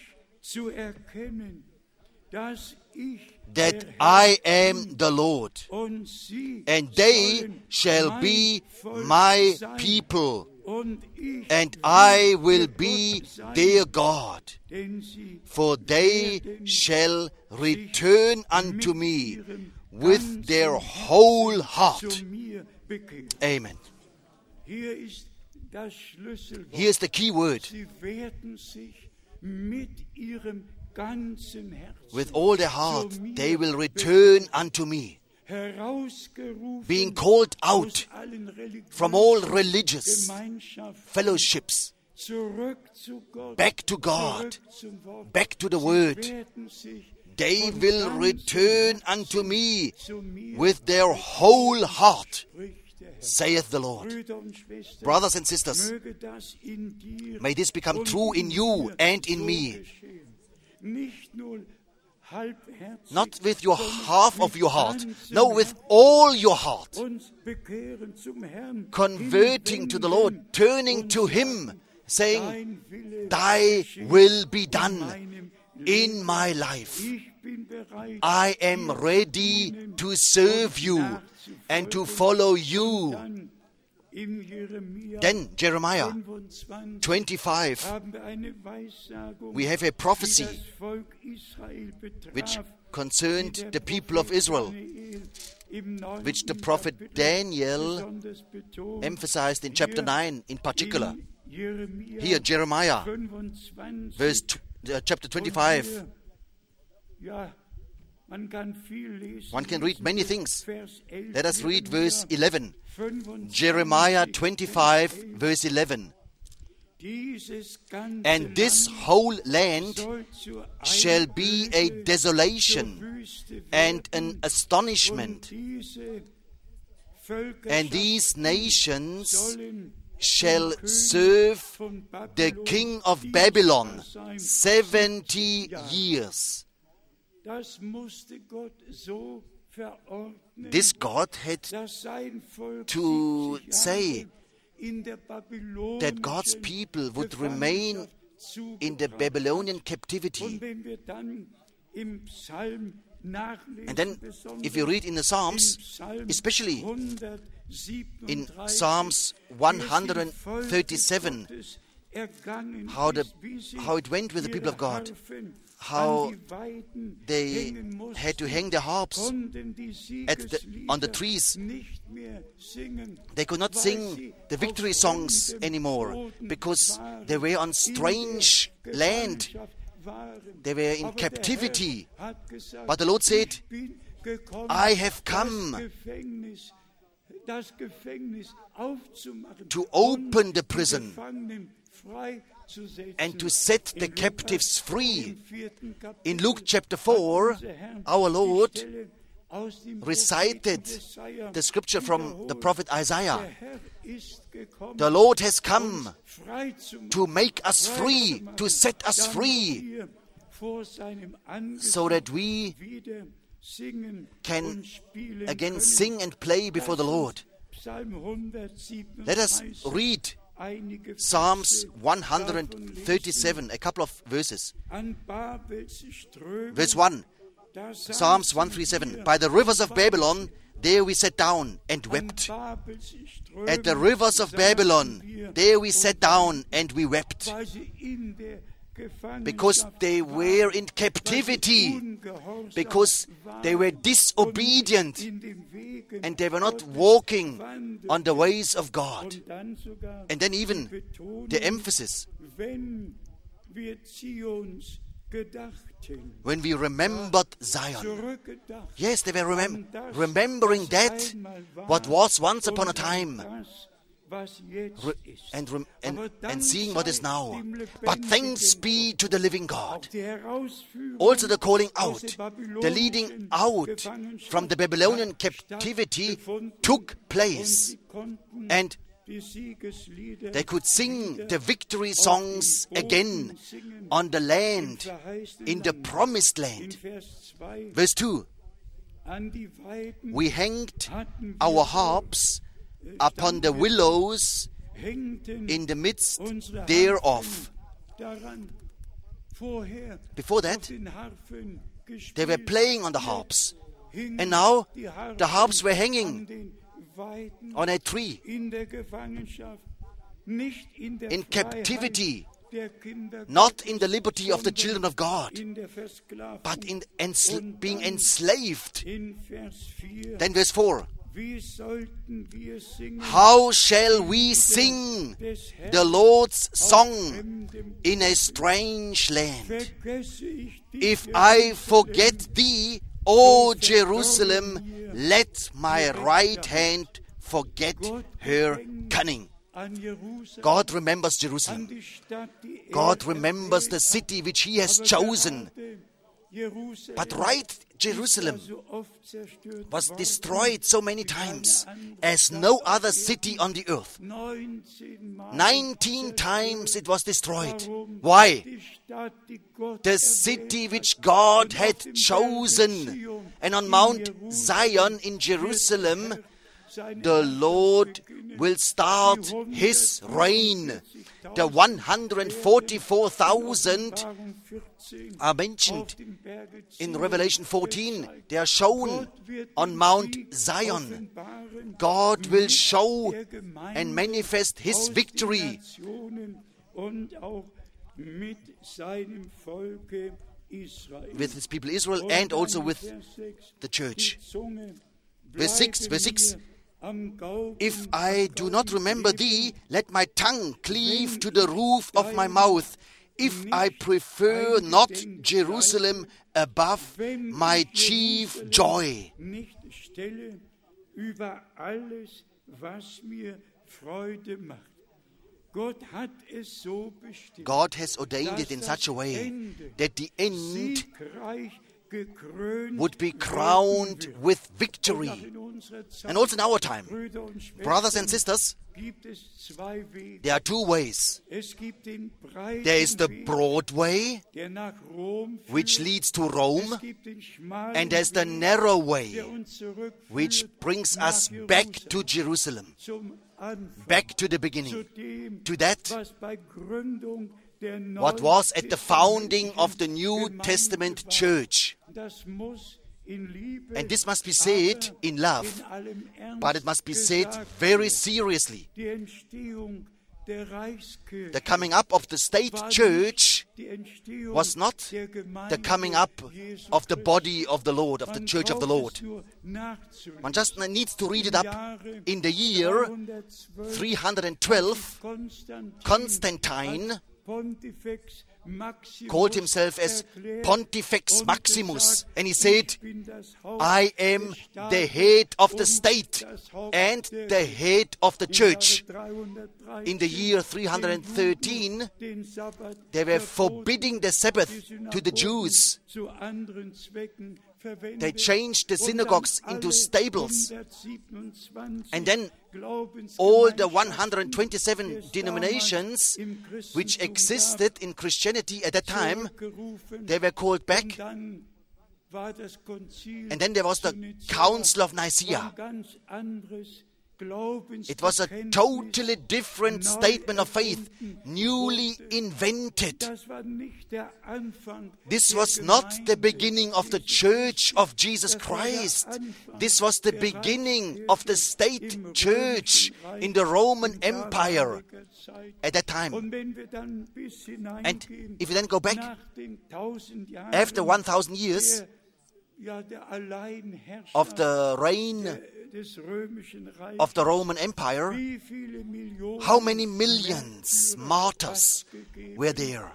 S1: that I am the Lord, and they shall be my people, and I will be their God, for they shall return unto me with their whole heart." Amen. Here is the key word. with all their heart, they will return unto me. Being called out from all religious fellowships, back to God, back to the Word. They will return unto me with their whole heart, saith the Lord. Brothers and sisters, may this become true in you and in me. Not with your half of your heart, no, with all your heart. Converting to the Lord, turning to Him, saying, Thy will be done in my life. I am ready to serve you and to follow you. Then Jeremiah 25, we have a prophecy which concerned the people of Israel, which the prophet Daniel emphasized in chapter 9 in particular. Here, Jeremiah, chapter 25. One can read many things. Let us read verse 11. Jeremiah 25, verse 11. And this whole land shall be a desolation and an astonishment. And these nations shall serve the king of Babylon 70 years. This God had to say that God's people would remain in the Babylonian captivity. And then, if you read in the Psalms, especially in Psalms 137, how it went with the people of God, how they had to hang their harps on the trees. They could not sing the victory songs anymore because they were on strange land. They were in captivity. But the Lord said, I have come to open the prison and to set the captives free. In Luke chapter 4, our Lord recited the scripture from the prophet Isaiah. The Lord has come to make us free, to set us free, so that we can again sing and play before the Lord. Let us read Psalms 137, a couple of verses. Verse 1, Psalms 137. By the rivers of Babylon, there we sat down and wept. At the rivers of Babylon, there we sat down and we wept. Because they were in captivity, because they were disobedient, and they were not walking on the ways of God. And then even the emphasis, when we remembered Zion. Yes, they were remembering that, what was once upon a time, and seeing what is now. But thanks be to the living God. Also the calling out, the leading out from the Babylonian captivity took place. And they could sing the victory songs again on the land, in the promised land. Verse 2, we hanged our harps upon the willows in the midst thereof. Before that, they were playing on the harps. And now the harps were hanging on a tree. In captivity, not in the liberty of the children of God, but in being enslaved. Then verse 4. How shall we sing the Lord's song in a strange land? If I forget thee, O Jerusalem, let my right hand forget her cunning. God remembers Jerusalem. God remembers the city which He has chosen. But right Jerusalem was destroyed so many times as no other city on the earth. 19 times it was destroyed. Why? The city which God had chosen. And on Mount Zion in Jerusalem, the Lord will start His reign. The 144,000 are mentioned in Revelation 14. They are shown on Mount Zion. God will show and manifest His victory with His people Israel and also with the church. Verse 6. If I do not remember thee, let my tongue cleave to the roof of my mouth. If I prefer not Jerusalem above my chief joy. God has ordained it in such a way that the end would be crowned with victory. And also in our time, brothers and sisters, there are two ways. There is the broad way, which leads to Rome, and there's the narrow way, which brings us back to Jerusalem, back to the beginning, to that what was at the founding of the New Testament church. And this must be said in love, but it must be said very seriously. The coming up of the state church was not the coming up of the body of the Lord, of the church of the Lord. One just needs to read it up. In the year 312, Constantine called himself as Pontifex Maximus, and he said, I am the head of the state and the head of the church. In the year 313, they were forbidding the Sabbath to the Jews. They changed the synagogues into stables. And then all the 127 denominations which existed in Christianity at that time, they were called back. And then there was the Council of Nicaea. It was a totally different statement of faith, newly invented. This was not the beginning of the Church of Jesus Christ. This was the beginning of the state church in the Roman Empire at that time. And if you then go back, after 1,000 years of the reign of the Roman Empire, how many millions martyrs were there?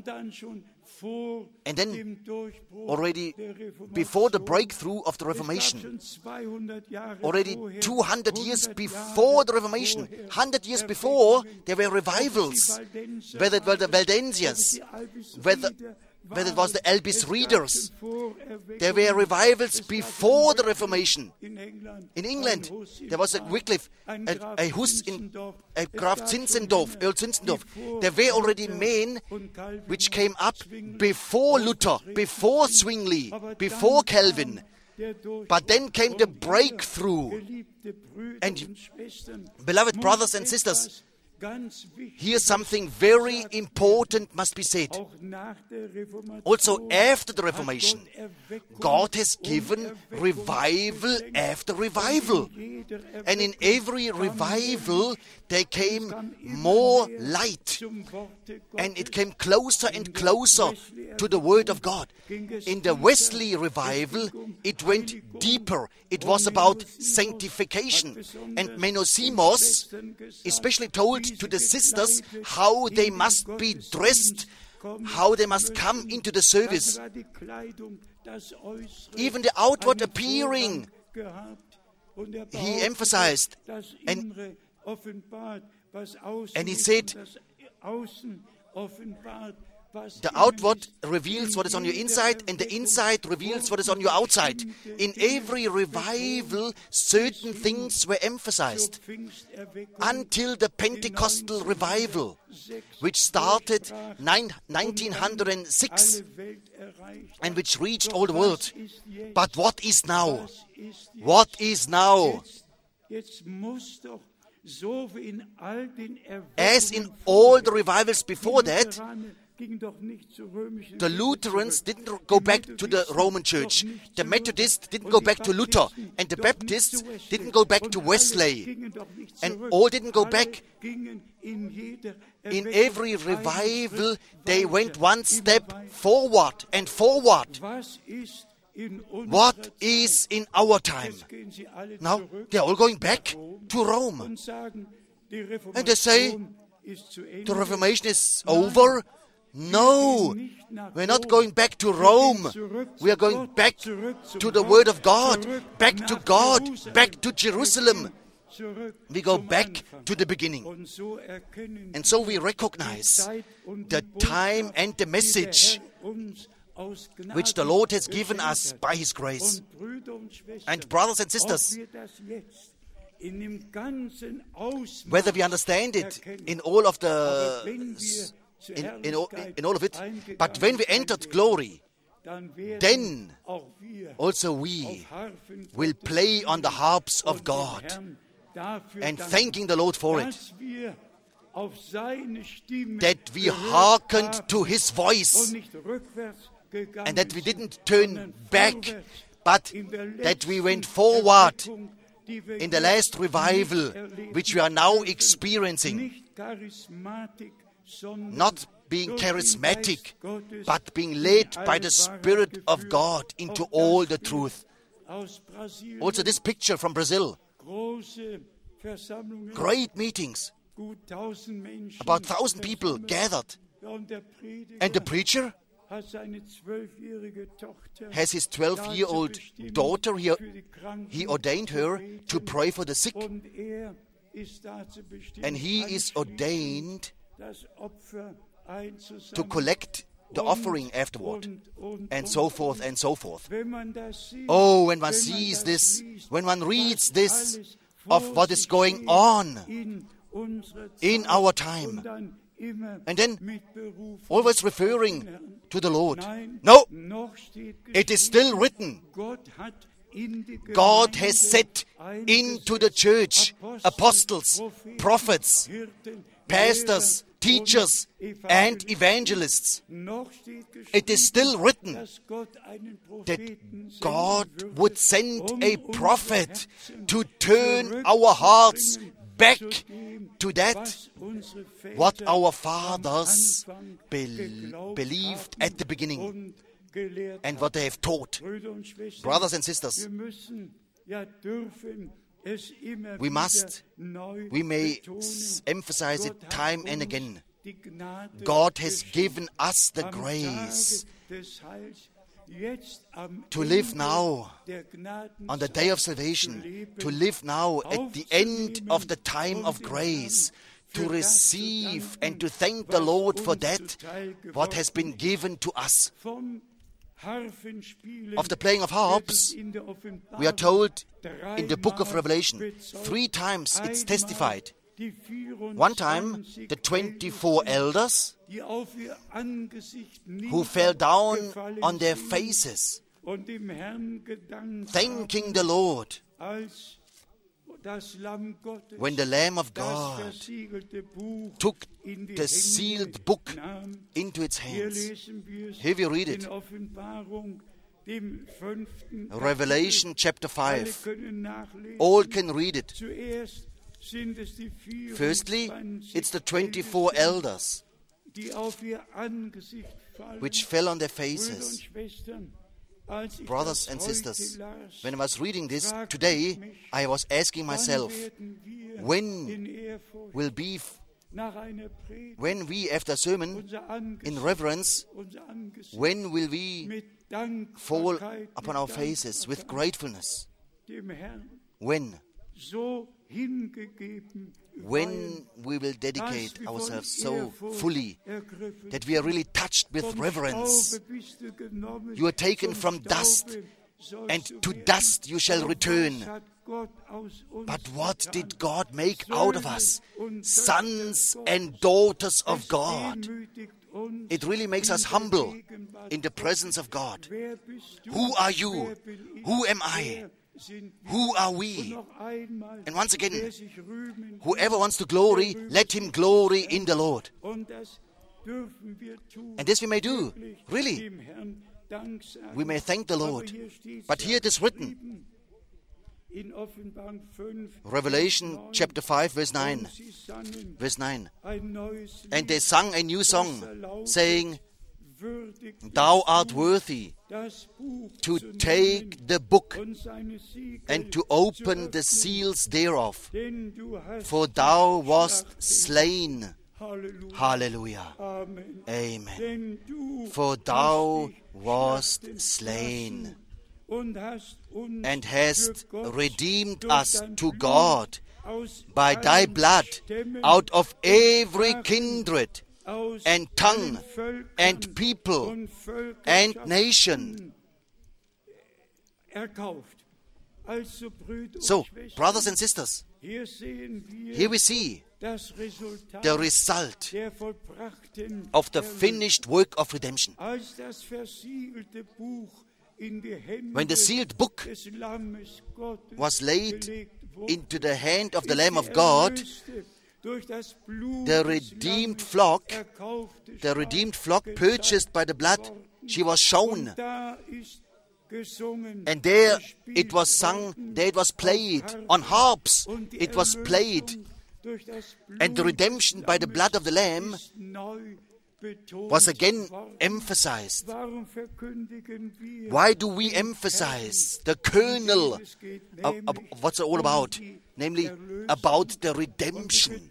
S1: And then already before the breakthrough of the Reformation, already 200 years before the Reformation, 100 years before, there were revivals, whether it were the Waldensians, whether it was the Albis Readers. There were revivals before the Reformation. In England, there was a Wycliffe, a Hus, a Graf Zinzendorf, Earl Zinzendorf. There were already men which came up before Luther, before Zwingli, before Calvin. But then came the breakthrough. And beloved brothers and sisters, here something very important must be said. Also after the Reformation, God has given revival after revival. And in every revival, there came more light. And it came closer and closer to the Word of God. In the Wesley revival, it went deeper. It was about sanctification. And Menosimus especially told to the sisters how they must be dressed, how they must come into the service. Even the outward appearing, he emphasized. And he said, the outward reveals what is on your inside, and the inside reveals what is on your outside. In every revival, certain things were emphasized until the Pentecostal revival, which started 1906 and which reached all the world. But what is now? What is now? As in all the revivals before that, the Lutherans didn't go back to the Roman Church. The Methodists didn't go back to Luther. And the Baptists didn't go back to Wesley. And all didn't go back. In every revival, they went one step forward and forward. What is in our time? Now, they're all going back to Rome. And they say, the Reformation is over. No, we're not going back to Rome. We are going back to the Word of God, back to God, back to Jerusalem. We go back to the beginning. And so we recognize the time and the message which the Lord has given us by His grace. And brothers and sisters, whether we understand it in all of the in all of it, but when we entered glory, then also we will play on the harps of God and thanking the Lord for it, that we hearkened to His voice and that we didn't turn back, but that we went forward in the last revival which we are now experiencing. Not being charismatic, but being led by the Spirit of God into all the truth. Also this picture from Brazil. Great meetings. About 1,000 people gathered. And the preacher has his 12-year-old daughter. He ordained her to pray for the sick. And he is ordained to collect the offering afterward, and so forth and so forth. Oh, when one sees this, when one reads this of what is going on in our time, and then always referring to the Lord. No, it is still written. God has set into the church apostles, prophets, pastors, teachers, and evangelists. It is still written that God would send a prophet to turn our hearts back to that what our fathers believed at the beginning and what they have taught. Brothers and sisters, we may emphasize it time and again. God has given us the grace to live now on the day of salvation, to live now at the end of the time of grace, to receive and to thank the Lord for that what has been given to us. Of the playing of harps, we are told in the book of Revelation, 3 times it's testified. One time, the 24 elders who fell down on their faces, thanking the Lord. when the Lamb of God took the sealed book into its hands. Here we read it. Revelation chapter 5. All can read it. Firstly, it's the 24 elders which fell on their faces. Brothers and sisters, when I was reading this today, I was asking myself, when we, after a sermon, in reverence, when will we fall upon our faces with gratefulness? When we will dedicate ourselves so fully that we are really touched with reverence. You are taken from dust, and to dust you shall return. But what did God make out of us? Sons and daughters of God. It really makes us humble in the presence of God. Who are you? Who am I? Who are we? And once again, whoever wants to glory, let him glory in the Lord. And this we may do, really. We may thank the Lord. But here it is written, Revelation chapter 5, verse 9. Verse 9. And they sung a new song, saying, Thou art worthy to take the book and to open the seals thereof, for thou wast slain. Hallelujah. Amen. For thou wast slain and hast redeemed us to God by thy blood out of every kindred and tongue and people and nation. So, brothers and sisters, here we see the result of the finished work of redemption. When the sealed book was laid into the hand of the Lamb of God, the redeemed flock purchased by the blood, she was shown. And there it was sung, there it was played, on harps it was played. And the redemption by the blood of the Lamb was again emphasized. Why do we emphasize the kernel of what's it all about? Namely, about the redemption.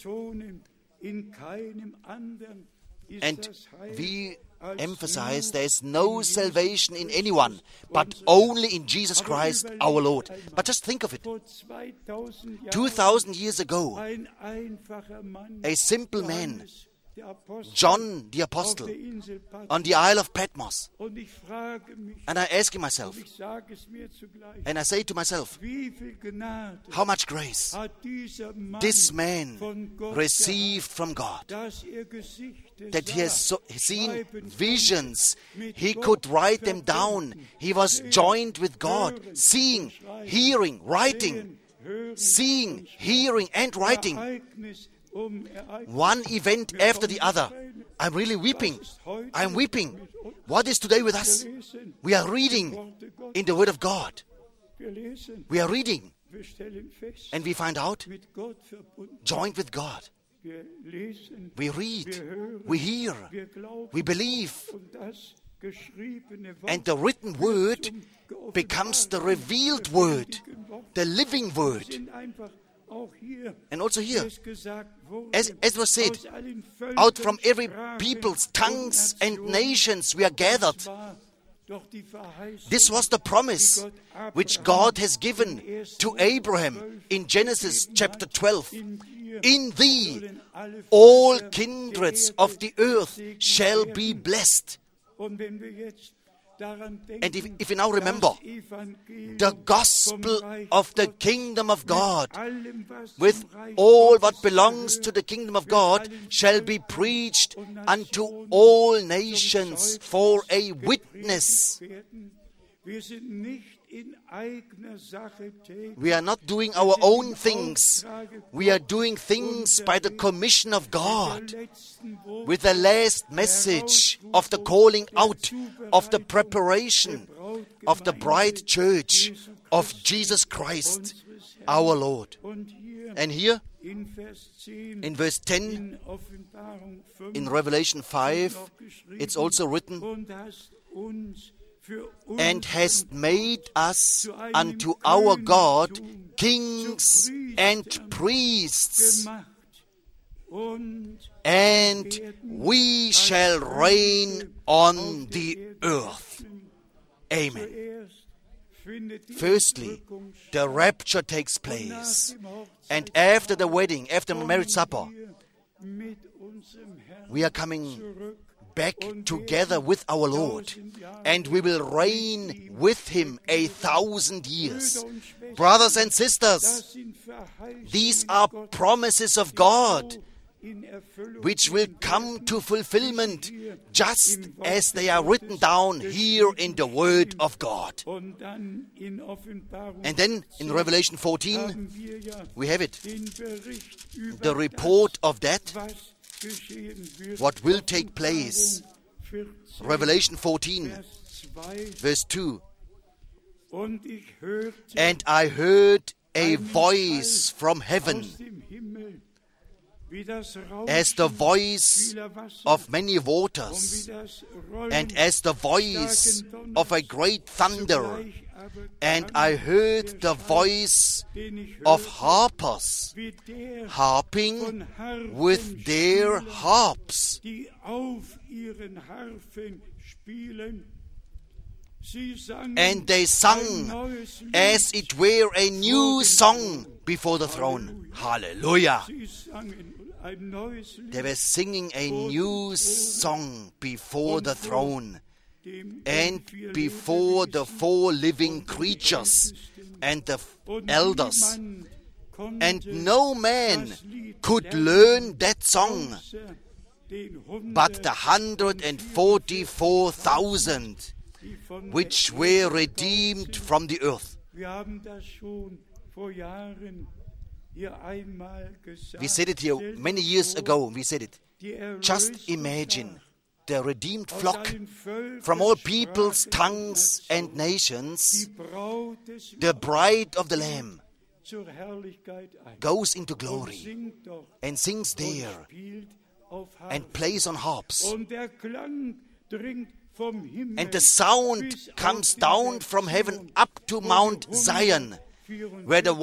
S1: And we emphasize there is no salvation in anyone, but only in Jesus Christ our Lord. But just think of it. 2,000 years ago, a simple man, John the Apostle, on the Isle of Patmos. And I ask myself, and I say to myself, how much grace this man received from God, that he has seen visions, he could write them down, he was joined with God, seeing, hearing, writing, seeing, hearing and writing. One event after the other. I'm really weeping. I'm weeping. What is today with us? We are reading in the Word of God. We are reading. And we find out, joined with God. We read. We hear. We believe. And the written Word becomes the revealed Word, the living Word. And also here, as was said, out from every people's tongues and nations we are gathered. This was the promise which God has given to Abraham in Genesis chapter 12. In thee all kindreds of the earth shall be blessed. And if you now remember, the gospel of the kingdom of God, with all what belongs to the kingdom of God, shall be preached unto all nations for a witness. We are not doing our own things. We are doing things by the commission of God, with the last message of the calling out, of the preparation of the bride church of Jesus Christ, our Lord. And here, in verse 10, in Revelation 5, it's also written, and hast made us unto our God kings and priests, and we shall reign on the earth. Amen. Firstly, the rapture takes place. And after the wedding, after the marriage supper, we are coming back together with our Lord. And we will reign with Him 1,000 years. Brothers and sisters, these are promises of God, which will come to fulfillment just as they are written down here in the Word of God. And then in Revelation 14, we have it, the report of that, what will take place. Revelation 14, verse 2. And I heard a voice from heaven, as the voice of many waters, and as the voice of a great thunder. And I heard the voice of harpers harping with their harps. And they sung as it were a new song before the throne. Hallelujah! They were singing a new song before the throne and before the 4 living creatures and the elders. And no man could learn that song but the 144,000 which were redeemed from the earth. We said it here many years ago. We said it. Just imagine the redeemed flock from all peoples, tongues, and nations. The bride of the Lamb goes into glory and sings there and plays on harps. And the sound comes down from heaven up to Mount Zion, where the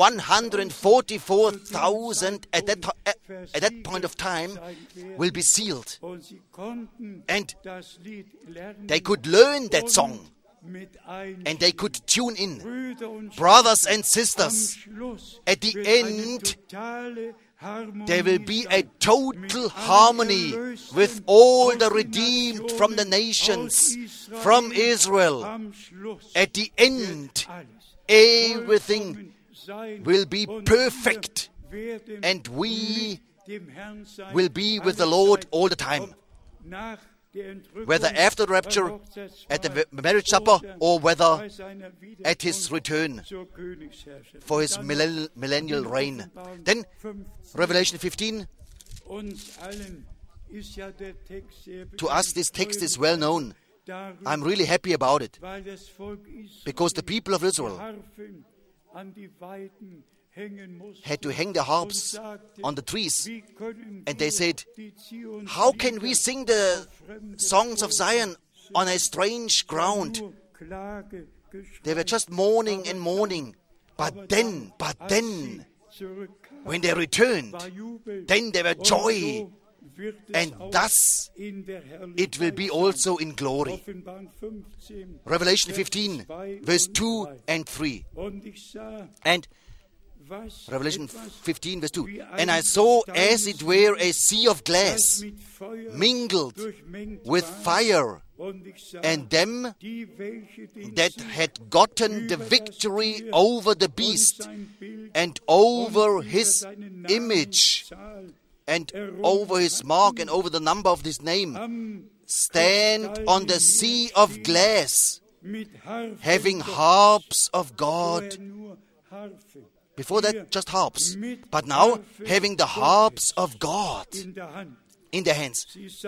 S1: 144,000 at that point of time will be sealed. And they could learn that song, and they could tune in. Brothers and sisters, at the end, there will be a total harmony with all the redeemed from the nations, from Israel. At the end, everything will be perfect, and we will be with the Lord all the time. Whether after the rapture, at the marriage supper, or whether at His return for His millennial reign. Then, Revelation 15. To us, this text is well known. I'm really happy about it, because the people of Israel had to hang their harps on the trees, and they said, how can we sing the songs of Zion on a strange ground? They were just mourning and mourning. But then, when they returned, then there were joy, and thus it will be also in glory. Revelation 15, verse 2 and 3. And Revelation 15, verse 2. And I saw as it were a sea of glass, mingled with fire, and them that had gotten the victory over the beast, and over his image, and over his mark, and over the number of his name, stand on the sea of glass having harps of God. Before that, just harps. But now, having the harps of God in their hands.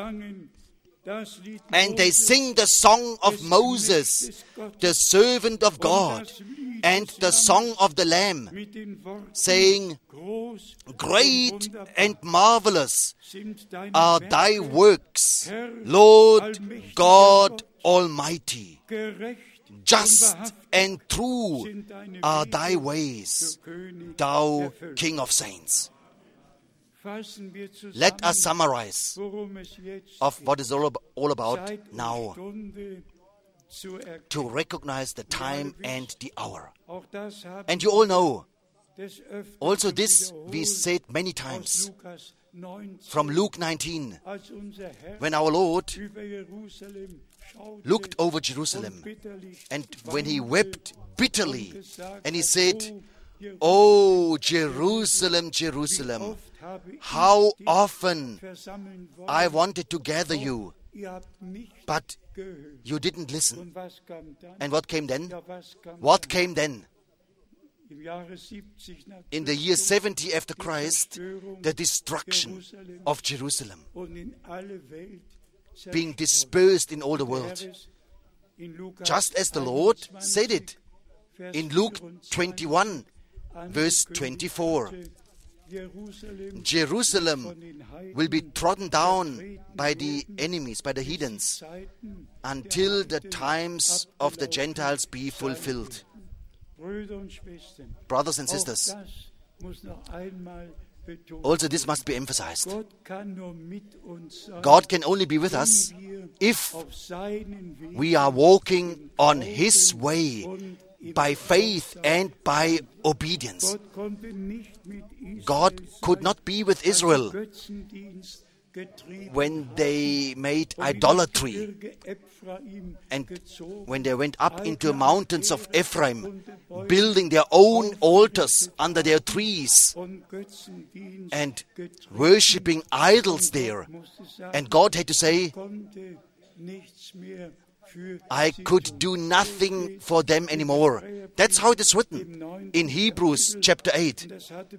S1: And they sing the song of Moses, the servant of God, and the song of the Lamb, saying, Great and marvelous are thy works, Lord God Almighty. Just and true are thy ways, thou King of saints. Let us summarize of what is all about now, to recognize the time and the hour. And you all know, also this we said many times, from Luke 19, when our Lord looked over Jerusalem, and when he wept bitterly, and he said, "Oh, Jerusalem, Jerusalem, how often I wanted to gather you, but you didn't listen." And what came then? What came then? In the year 70 after Christ, the destruction of Jerusalem, being dispersed in all the world. Just as the Lord said it in Luke 21, verse 24. Jerusalem will be trodden down by the enemies, by the heathens, until the times of the Gentiles be fulfilled. Brothers and sisters, also this must be emphasized. God can only be with us if we are walking on His way by faith and by obedience. God could not be with Israel when they made idolatry and when they went up into the mountains of Ephraim, building their own altars under their trees and worshipping idols there. And God had to say, I could do nothing for them anymore. That's how it is written in Hebrews chapter 8.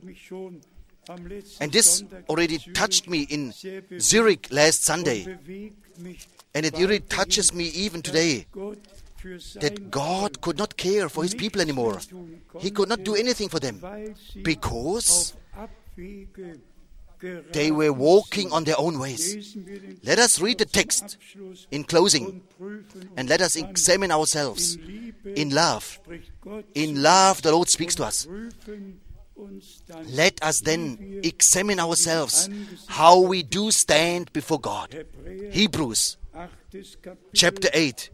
S1: And this already touched me in Zurich last Sunday. And it really touches me even today, that God could not care for His people anymore. He could not do anything for them because they were walking on their own ways. Let us read the text in closing, and let us examine ourselves in love. In love, the Lord speaks to us. Let us then examine ourselves how we do stand before God. Hebrews chapter 8,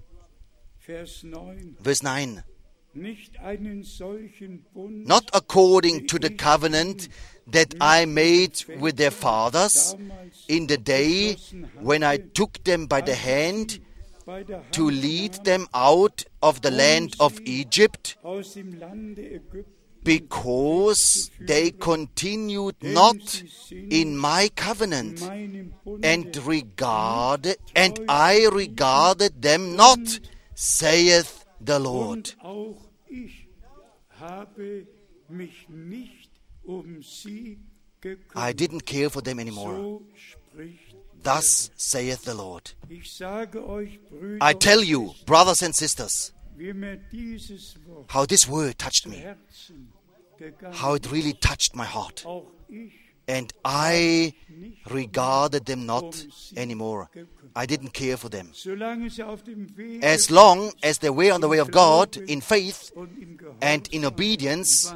S1: verse 9. Not according to the covenant that I made with their fathers in the day when I took them by the hand to lead them out of the land of Egypt, because they continued not in my covenant, and I regarded them not, saith the Lord. I didn't care for them anymore. Thus saith the Lord. I tell you, brothers and sisters, how this word touched me, how it really touched my heart. And I regarded them not anymore. I didn't care for them. As long as they were on the way of God in faith and in obedience,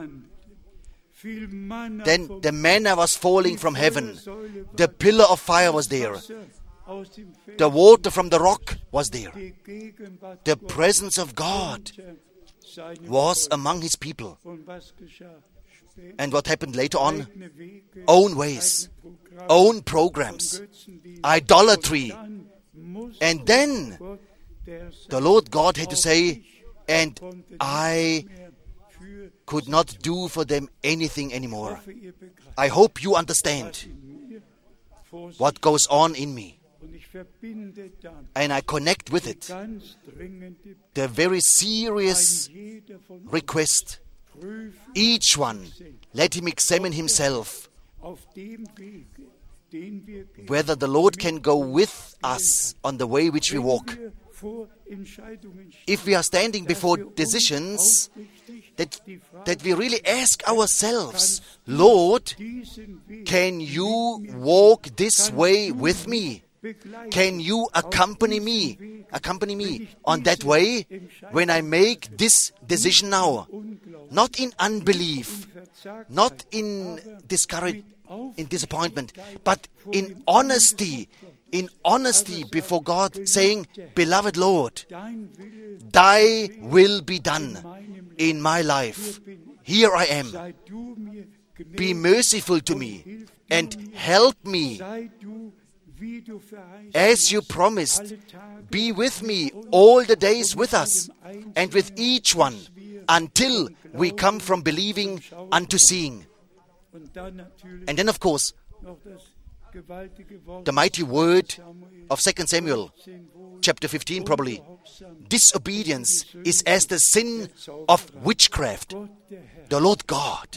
S1: then the manna was falling from heaven. The pillar of fire was there. The water from the rock was there. The presence of God was among His people. And what happened later on? Own ways, own programs, idolatry. And then the Lord God had to say, and I could not do for them anything anymore. I hope you understand what goes on in me. And I connect with it the very serious request. Each one, let him examine himself, whether the Lord can go with us on the way which we walk. If we are standing before decisions, that we really ask ourselves, Lord, can you walk this way with me? Can you accompany me on that way when I make this decision now? Not in unbelief, not in disappointment, but in honesty before God, saying, Beloved Lord, thy will be done in my life. Here I am. Be merciful to me and help me. As you promised, be with me all the days with us and with each one until we come from believing unto seeing. And then, of course, the mighty word of 2 Samuel, chapter 15 probably. Disobedience is as the sin of witchcraft. The Lord God,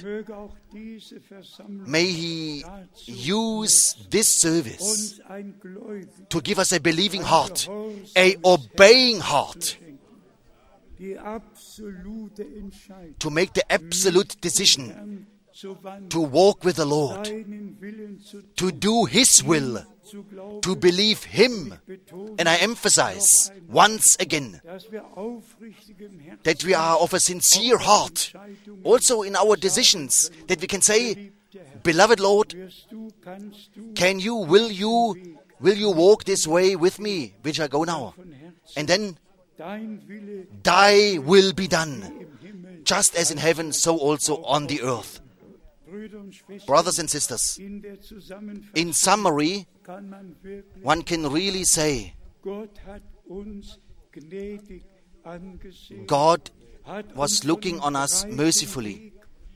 S1: may He use this service to give us a believing heart, a obeying heart, to make the absolute decision to walk with the Lord, to do His will, to believe Him. And I emphasize once again that we are of a sincere heart, also in our decisions, that we can say, Beloved Lord, will you walk this way with me, which I go now? And then, thy will be done, just as in heaven, so also on the earth. Brothers and sisters, in summary, one can really say, God was looking on us mercifully.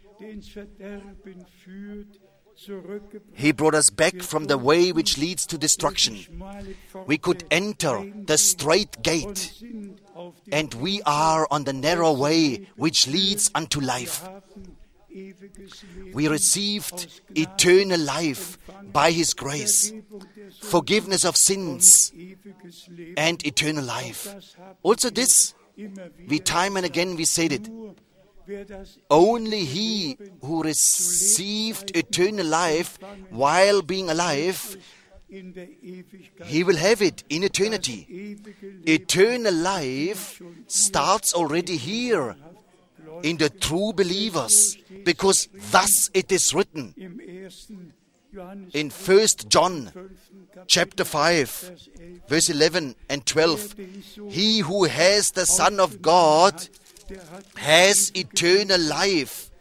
S1: He brought us back from the way which leads to destruction. We could enter the straight gate, and we are on the narrow way which leads unto life. We received eternal life by His grace, forgiveness of sins, and eternal life. Also this, time and again we said it, only he who received eternal life while being alive, he will have it in eternity. Eternal life starts already here in the true believers, because thus it is written in 1 John chapter 5, verse 11 and 12. He who has the Son of God has eternal life.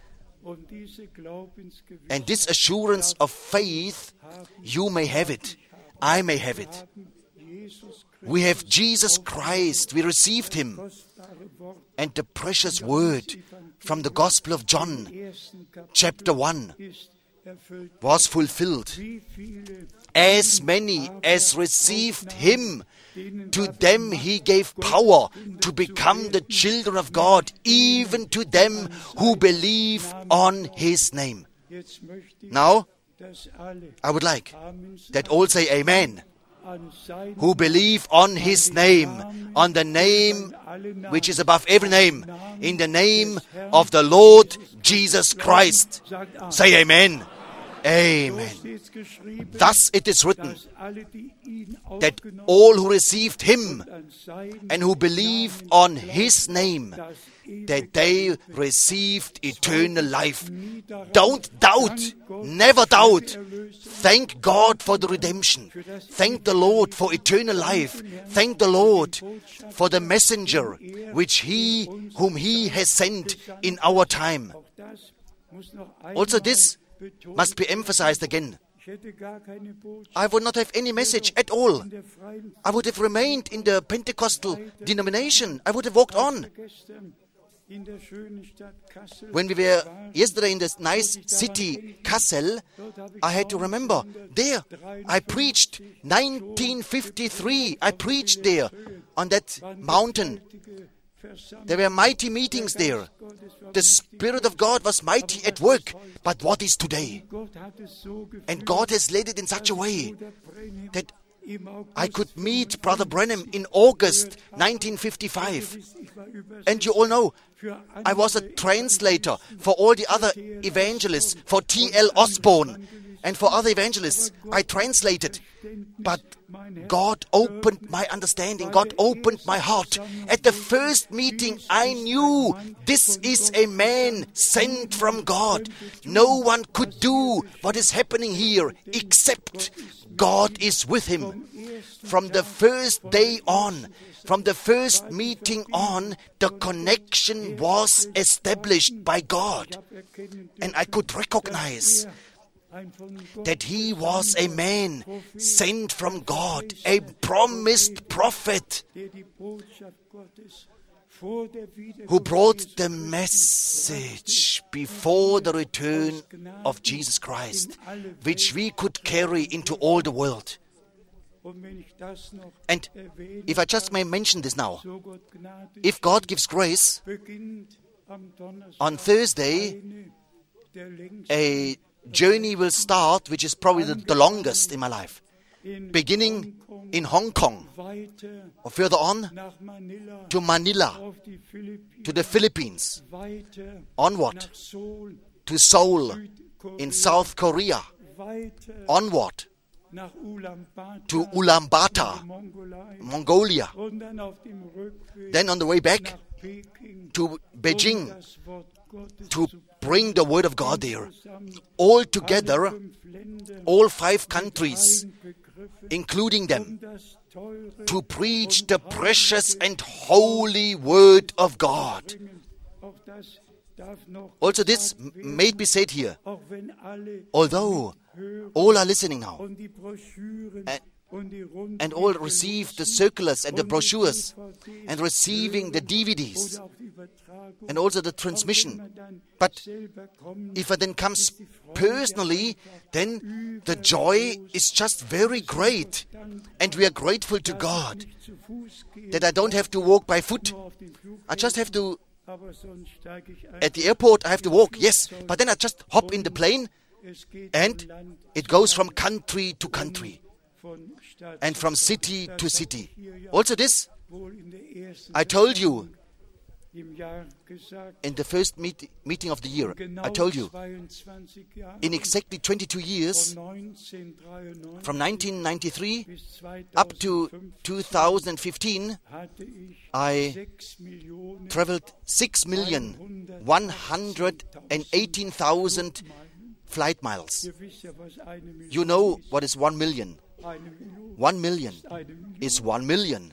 S1: And this assurance of faith, you may have it. I may have it. We have Jesus Christ. We received Him. And the precious word from the Gospel of John, chapter 1, was fulfilled. As many as received Him, to them He gave power to become the children of God, even to them who believe on His name. Now, I would like that all say Amen. Who believe on His name, on the name which is above every name, in the name of the Lord Jesus Christ. Say Amen. Amen. Thus it is written that all who received Him and who believe on His name, that they received eternal life. Don't doubt. Never doubt. Thank God for the redemption. Thank the Lord for eternal life. Thank the Lord for the messenger whom He has sent in our time. Also this must be emphasized again. I would not have any message at all. I would have remained in the Pentecostal denomination. I would have walked on. When we were yesterday in this nice city, Kassel, I had to remember, there, I preached 1953. I preached there on that mountain. There were mighty meetings there. The Spirit of God was mighty at work. But what is today? And God has laid it in such a way that I could meet Brother Branham in August 1955. And you all know, I was a translator for all the other evangelists, for T.L. Osborne and for other evangelists. I translated. But God opened my understanding. God opened my heart. At the first meeting, I knew this is a man sent from God. No one could do what is happening here except God is with him. From the first day on, from the first meeting on, the connection was established by God. And I could recognize that he was a man sent from God, a promised prophet who brought the message before the return of Jesus Christ, which we could carry into all the world. And if I just may mention this now, if God gives grace, on Thursday, a journey will start, which is probably the longest in my life, beginning in Hong Kong, or further on to Manila, to the Philippines, onward to Seoul in South Korea, onward to Ulaanbaatar, Mongolia, then on the way back to Beijing, to bring the Word of God there. All together, all 5 countries, including them, to preach the precious and holy Word of God. Also this may be said here, although all are listening now, and all receive the circulars and the brochures, and receiving the DVDs, and also the transmission. But if it then comes personally, then the joy is just very great. And we are grateful to God that I don't have to walk by foot. I just have to, at the airport I have to walk, yes, but then I just hop in the plane, and it goes from country to country, and from city to city. Also this, I told you, in the first meeting of the year, I told you, in exactly 22 years, from 1993 up to 2015, I traveled 6,118,000 flight miles. You know what is 1 million? 1 million is 1 million.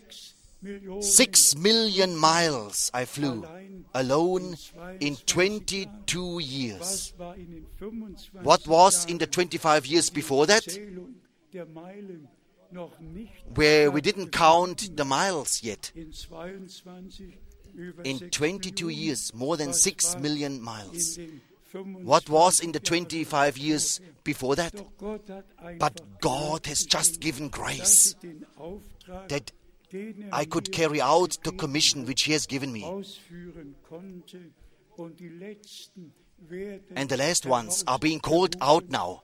S1: 6 million miles I flew alone in 22 years. What was in the 25 years before that? Where we didn't count the miles yet. In 22 years, more than 6 million miles. What was in the 25 years before that? But God has just given grace that I could carry out the commission which He has given me. And the last ones are being called out now.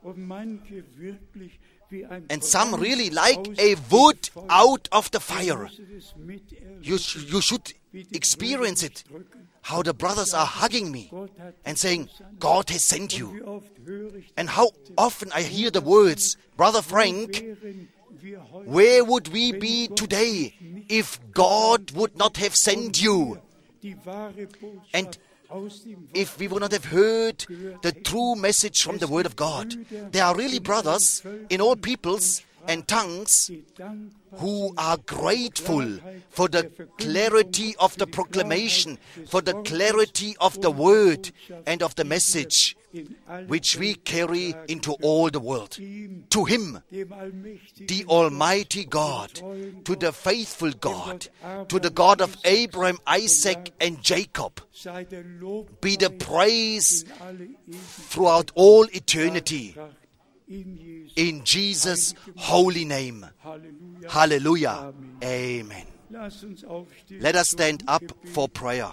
S1: And some really like a wood out of the fire. You should experience it. How the brothers are hugging me and saying, God has sent you. And how often I hear the words, Brother Frank, where would we be today if God would not have sent you? And if we would not have heard the true message from the Word of God. There are really brothers in all peoples and tongues who are grateful for the clarity of the proclamation, for the clarity of the word and of the message which we carry into all the world. To Him, the Almighty God, to the faithful God, to the God of Abraham, Isaac, and Jacob, be the praise throughout all eternity. In Jesus' holy name. Hallelujah. Amen. Let us stand up for prayer.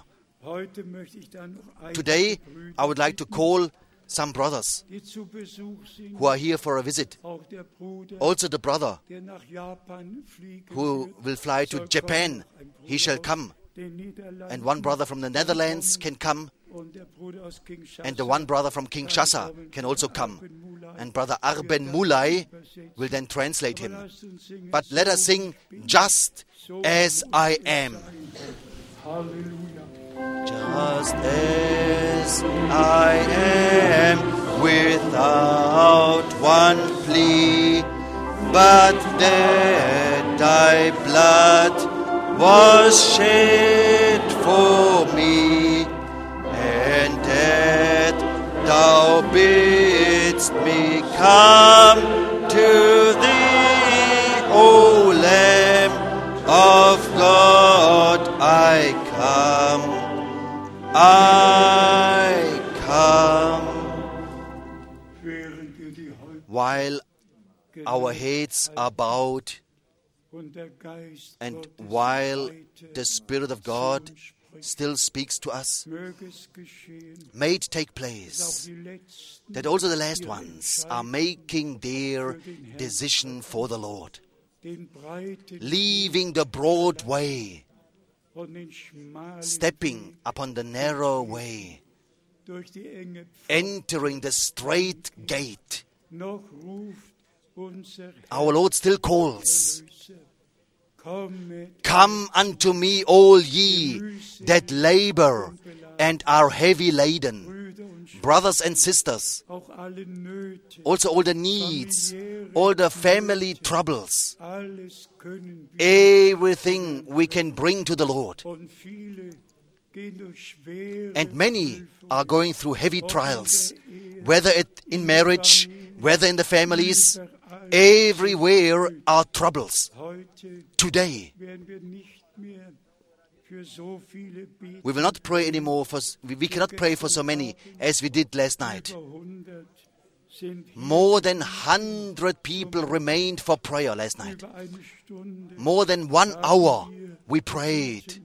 S1: Today, I would like to call some brothers who are here for a visit. Also the brother who will fly to Japan, he shall come. And one brother from the Netherlands can come. And the one brother from Kinshasa can also come. And brother Arben Mulai will then translate him. But let us sing Just As I Am.
S2: Just as I am, without one plea, but that thy blood was shed for me, and that thou bidst me come to thee, O Lamb of God, I come. I come.
S1: While our heads are bowed and while the Spirit of God still speaks to us, may it take place that also the last ones are making their decision for the Lord, leaving the broad way, stepping upon the narrow way, entering the straight gate. Our Lord still calls, "Come unto me, all ye that labor and are heavy laden." Brothers and sisters, also all the needs, all the family troubles, everything we can bring to the Lord. And many are going through heavy trials, whether in marriage, whether in the families, everywhere are troubles. Today, we will not pray anymore we cannot pray for so many as we did last night. More than 100 people remained for prayer last night. More than 1 hour we prayed.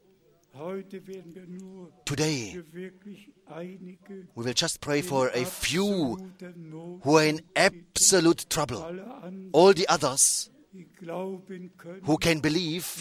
S1: Today, we will just pray for a few who are in absolute trouble. All the others who can believe,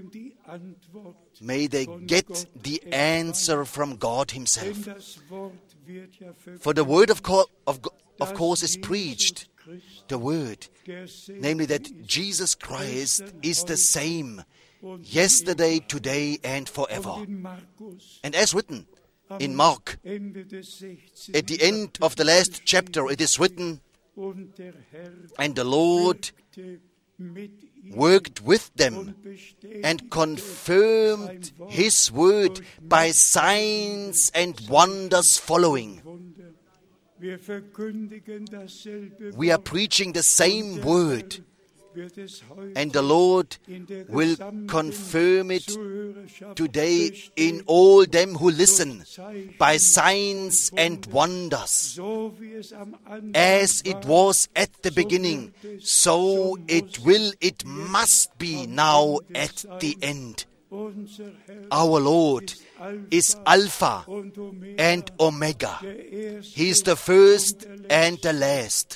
S1: may they get the answer from God Himself. For the word of course is preached. The word, namely that Jesus Christ is the same yesterday, today, and forever. And as written in Mark, at the end of the last chapter, it is written, "And the Lord worked with them and confirmed His word by signs and wonders following." We are preaching the same word, and the Lord will confirm it today in all them who listen by signs and wonders. As it was at the beginning, so it must be now at the end. Our Lord is Alpha and Omega. He is the first and the last.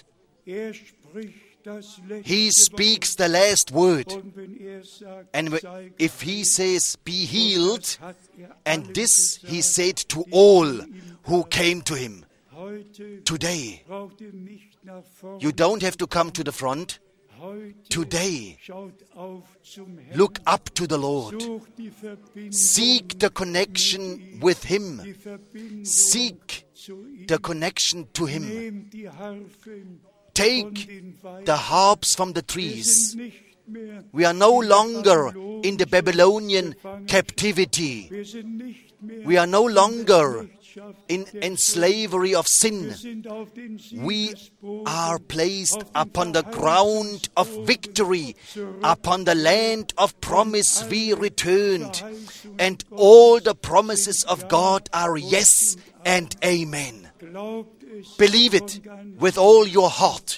S1: He speaks the last word. And if He says, "Be healed," and this He said to all who came to Him. Today, you don't have to come to the front. Today, look up to the Lord. Seek the connection with Him. Seek the connection to Him. take the harps from the trees. We are no longer in the Babylonian captivity. We are no longer in slavery of sin. We are placed upon the ground of victory, upon the land of promise we returned, and all the promises of God are yes and amen. Believe it with all your heart,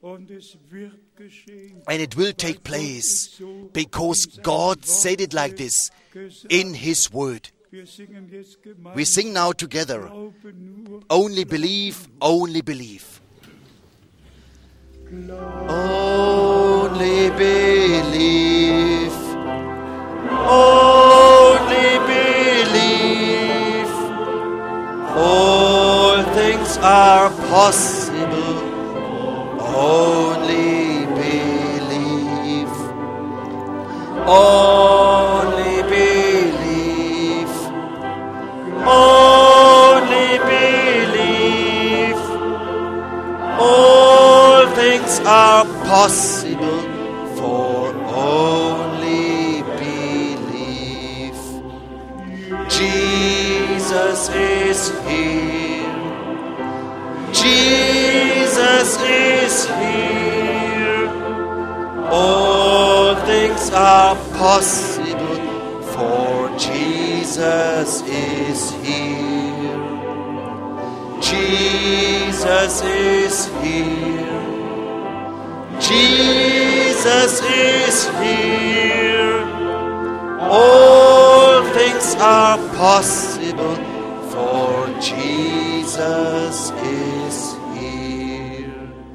S1: and it will take place, because God said it like this in His Word. We sing now together, only believe, only believe.
S2: Only believe, only believe, all things are possible, only believe, only believe, only believe, all things are possible, for only believe. Jesus is here, Jesus is here, all things are possible, for Jesus is here, Jesus is here, Jesus is here, all things are possible, for Jesus is here.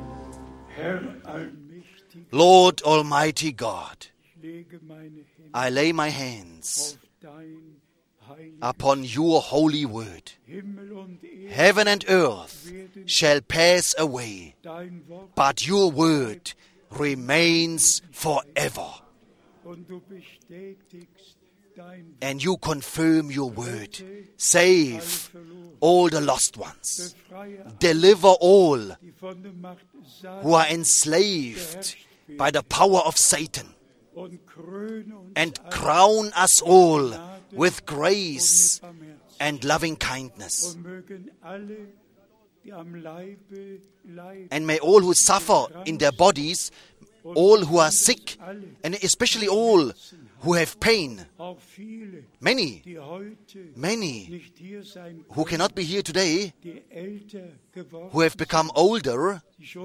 S1: Lord Almighty God, I lay my hands upon your holy word. Heaven and earth shall pass away, but your word remains forever. And you confirm your word. Save all the lost ones. Deliver all who are enslaved by the power of Satan. And crown us all with grace and loving kindness. And may all who suffer in their bodies, all who are sick, and especially all who have pain, many who cannot be here today, who have become older,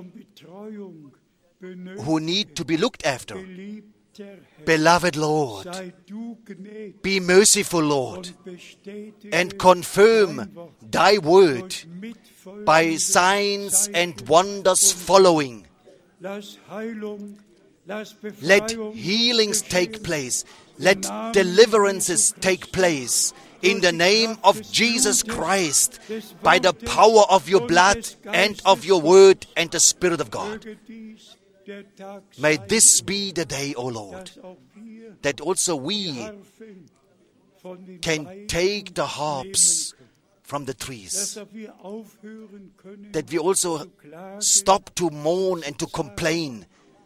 S1: who need to be looked after. Beloved Lord, be merciful, Lord, and confirm thy word by signs and wonders following. Let healings take place. Let deliverances take place in the name of Jesus Christ, by the power of your blood and of your word and the Spirit of God. May this be the day, O Lord, that also we can take the harps from the trees, that we also stop to mourn and to complain,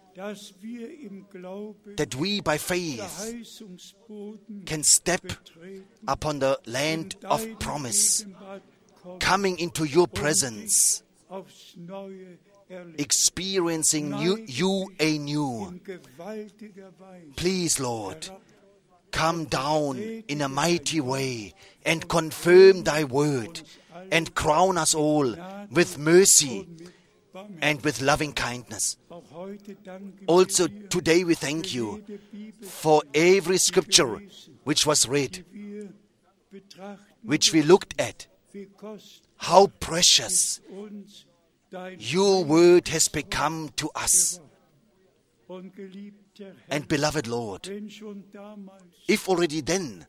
S1: that we by faith can step upon the land of promise, coming into your presence, experiencing you anew. Please, Lord, come down in a mighty way and confirm thy word and crown us all with mercy and with loving kindness. Also today we thank you for every scripture which was read, which we looked at. How precious your word has become to us. And beloved Lord, if already then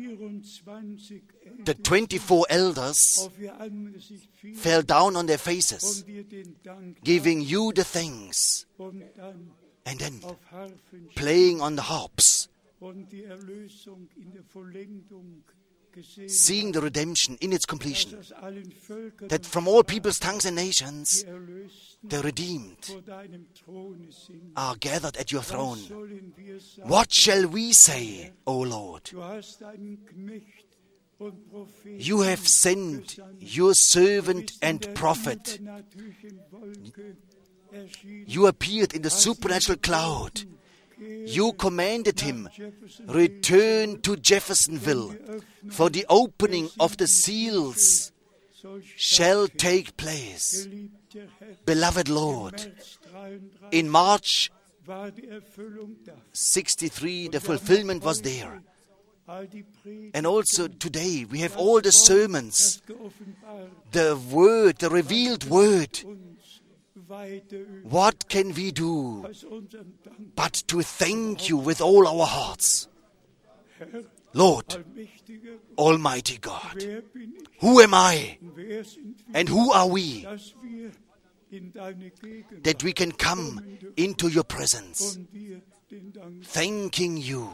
S1: the 24 elders fell down on their faces, giving you the thanks, and then playing on the harps, seeing the redemption in its completion, that from all peoples, tongues and nations, the redeemed are gathered at your throne. What shall we say, O Lord? You have sent your servant and prophet. You appeared in the supernatural cloud. You commanded him, return to Jeffersonville, for the opening of the seals shall take place. Beloved Lord, in March 63, the fulfillment was there. And also today, we have all the sermons, the word, the revealed word. What can we do but to thank you with all our hearts? Lord, Almighty God, who am I and who are we that we can come into your presence thanking you?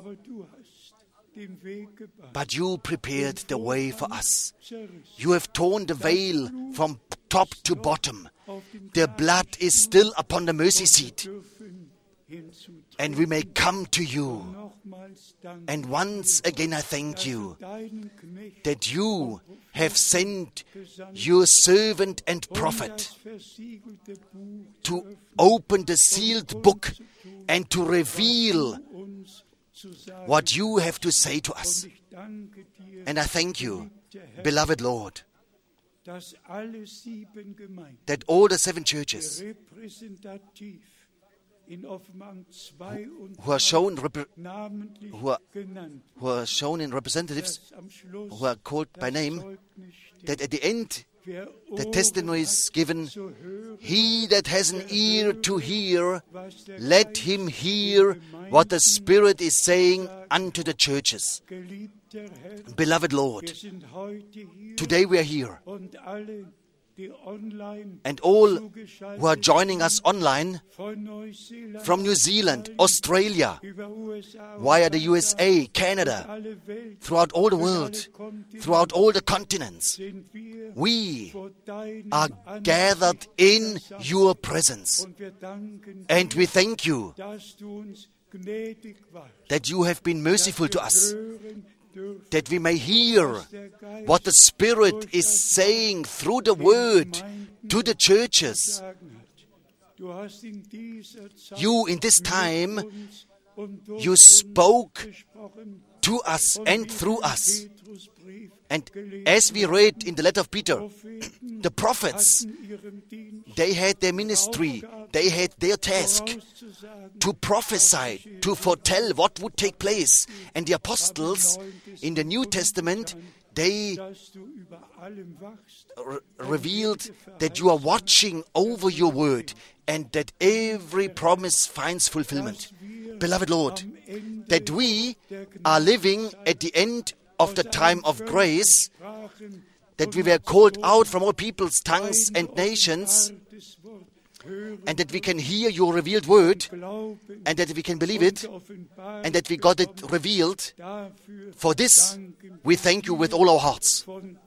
S1: But you prepared the way for us. You have torn the veil from top to bottom. The blood is still upon the mercy seat. And we may come to you. And once again I thank you that you have sent your servant and prophet to open the sealed book and to reveal what you have to say to us. And I thank you, beloved Lord, that all the 7 churches who are shown in representatives, who are called by name, that at the end the testimony is given, he that has an ear to hear, let him hear what the Spirit is saying unto the churches. Beloved Lord, today we are here, and all who are joining us online from New Zealand, Australia, via the USA, Canada, throughout all the world, throughout all the continents, we are gathered in your presence. And we thank you that you have been merciful to us, that we may hear what the Spirit is saying through the Word to the churches. You, in this time, you spoke to us and through us. And as we read in the letter of Peter, the prophets, they had their ministry, they had their task to prophesy, to foretell what would take place. And the apostles in the New Testament, they revealed that you are watching over your word and that every promise finds fulfillment. Beloved Lord, that we are living at the end of the time of grace, that we were called out from all peoples, tongues and nations, and that we can hear your revealed word, and that we can believe it, and that we got it revealed. For this, we thank you with all our hearts.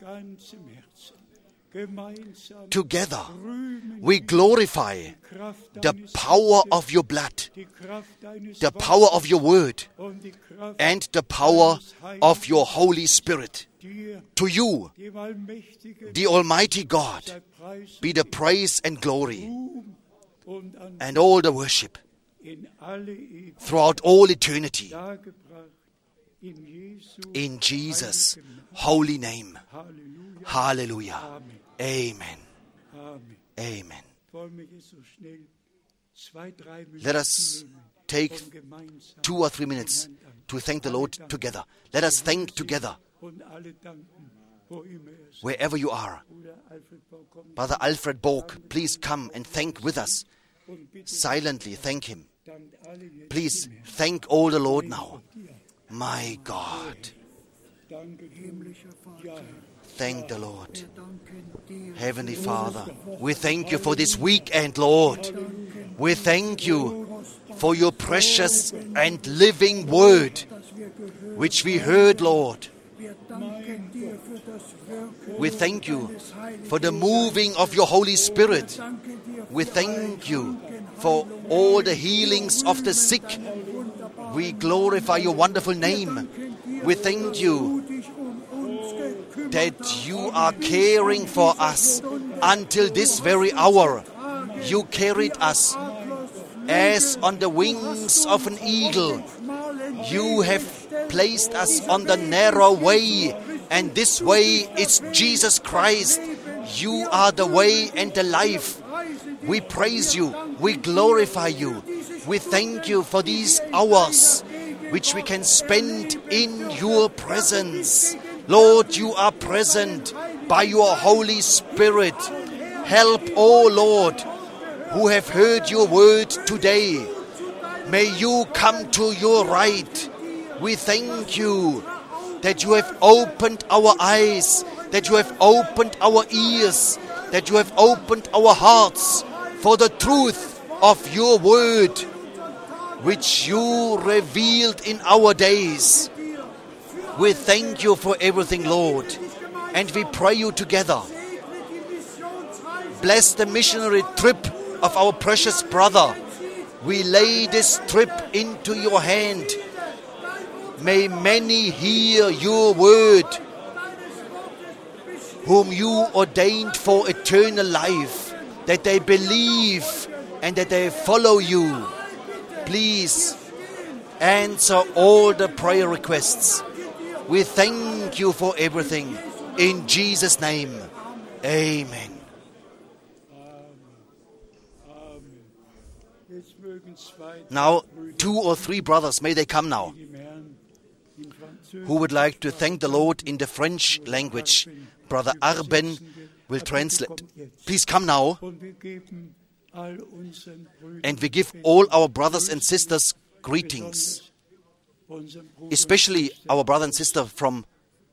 S1: Together, we glorify the power of your blood, the power of your word, and the power of your Holy Spirit. To you, the Almighty God, be the praise and glory and all the worship throughout all eternity. In Jesus' holy name. Hallelujah. Amen. Amen. Let us take 2 or 3 minutes to thank the Lord together. Let us thank together. Wherever you are. Brother Alfred Borg, please come and thank with us. Silently thank him. Please thank all the Lord now. My God. Thank the Lord. Heavenly Father, we thank you for this weekend, Lord. We thank you for your precious and living word, which we heard, Lord. We thank you for the moving of your Holy Spirit. We thank you for all the healings of the sick. We glorify your wonderful name. We thank you that you are caring for us until this very hour. You carried us as on the wings of an eagle. You have placed us on the narrow way, and this way is Jesus Christ. You are the way and the life. We praise you. We glorify you. We thank you for these hours which we can spend in your presence. Lord, you are present by your Holy Spirit. Help, oh Lord, who have heard your word today. May you come to your right. We thank you that you have opened our eyes, that you have opened our ears, that you have opened our hearts for the truth of your word, which you revealed in our days. We thank you for everything, Lord, and we pray you together. Bless the missionary trip of our precious brother. We lay this trip into your hand. May many hear your word, whom you ordained for eternal life, that they believe and that they follow you. Please answer all the prayer requests. We thank you for everything. In Jesus' name, amen. Now, 2 or 3 brothers, may they come now, who would like to thank the Lord in the French language. Brother Arben will translate. Please come now. And we give all our brothers and sisters greetings, especially our brother and sister from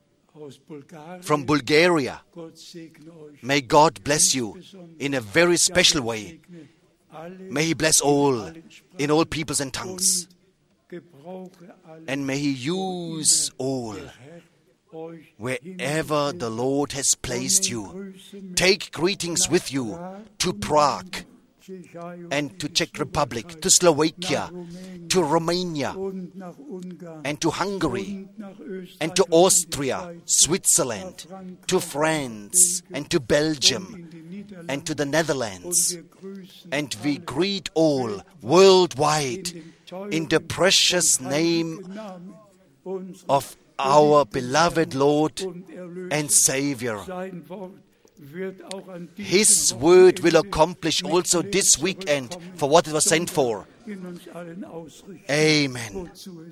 S1: Bulgaria. May God bless you in a very special way. May He bless all, in all peoples and tongues. And may He use all, wherever the Lord has placed you. Take greetings with you to Prague and to Czech Republic, to Slovakia, to Romania, and to Hungary, and to Austria, Switzerland, to France, and to Belgium, and to the Netherlands. And we greet all worldwide in the precious name of our beloved Lord and Savior. His word will accomplish also this weekend for what it was sent for. Amen.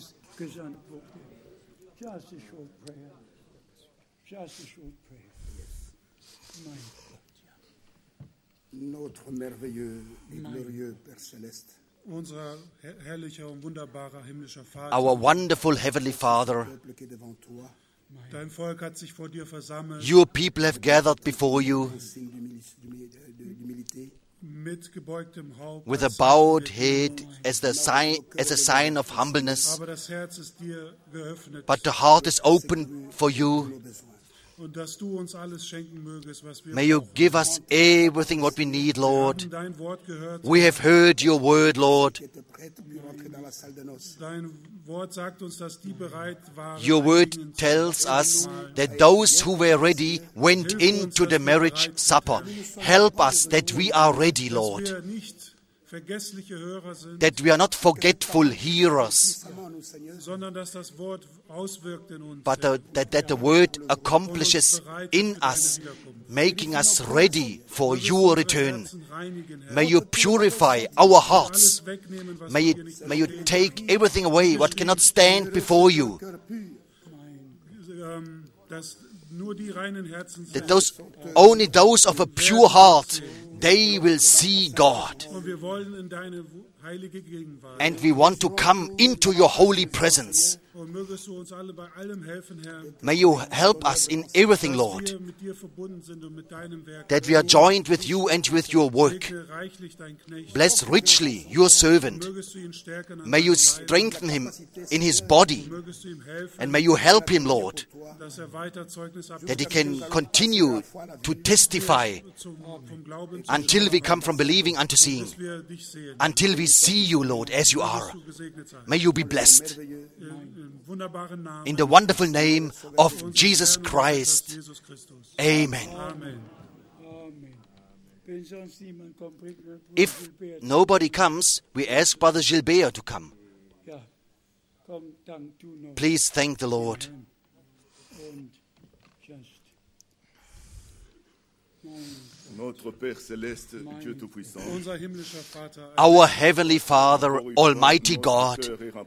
S5: Notre merveilleux et glorieux Père Céleste.
S1: Our wonderful Heavenly Father, your people have gathered before you with a bowed head as a sign of humbleness, but the heart is open for you. May you give us everything what we need, Lord. We have heard your word, Lord. Your word tells us that those who were ready went into the marriage supper. Help us that we are ready, Lord. That we are not forgetful hearers, but that the word accomplishes in us, making us ready for your return. May you purify our hearts. May you take everything away what cannot stand before you. That only those of a pure heart, they will see God. and we want to come into your holy presence. May you help us in everything, Lord, that we are joined with you and with your work. Bless richly your servant. May you strengthen him in his body, and may you help him, Lord, that he can continue to testify until we come from believing unto seeing, until we see you, Lord, as you are. May you be blessed. In the wonderful name of Jesus Christ. Amen. If nobody comes, we ask Brother Gilbert to come. Please thank the Lord. Our Heavenly Father, Almighty God,